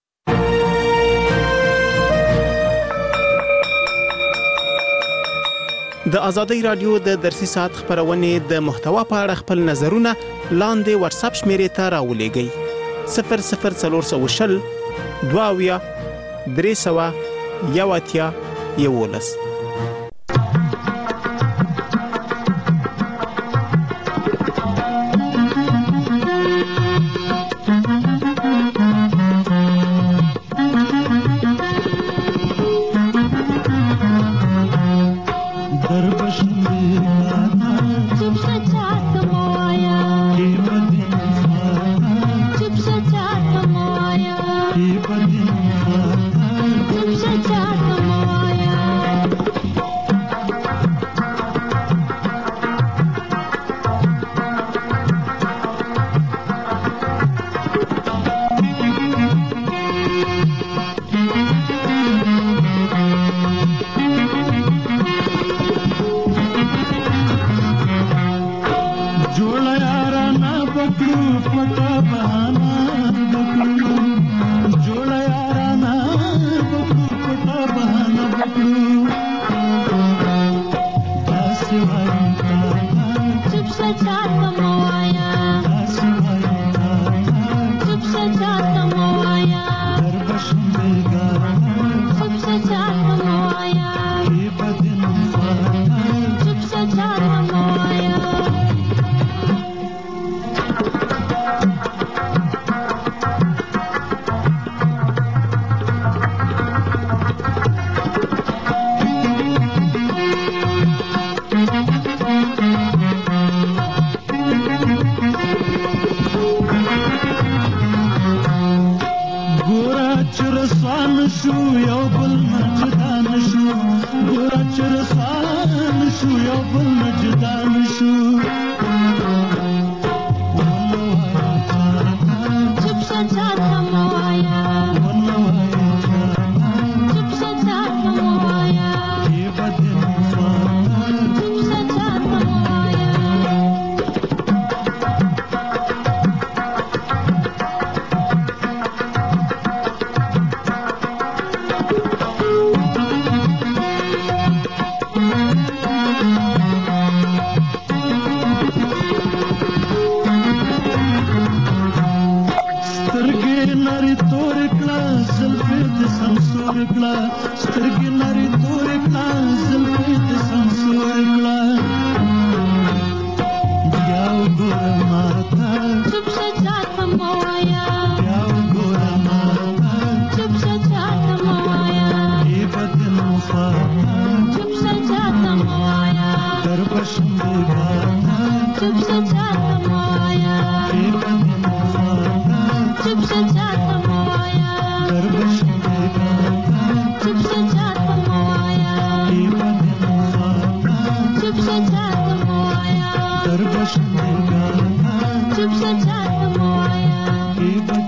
د آزادۍ راډیو د درسي ساعت خپرونې د محتوا په اړه خپل نظرونه لاندې واتساپ شمیرې ته راولېږئ: 00420 22 311. Chupsa Subscribe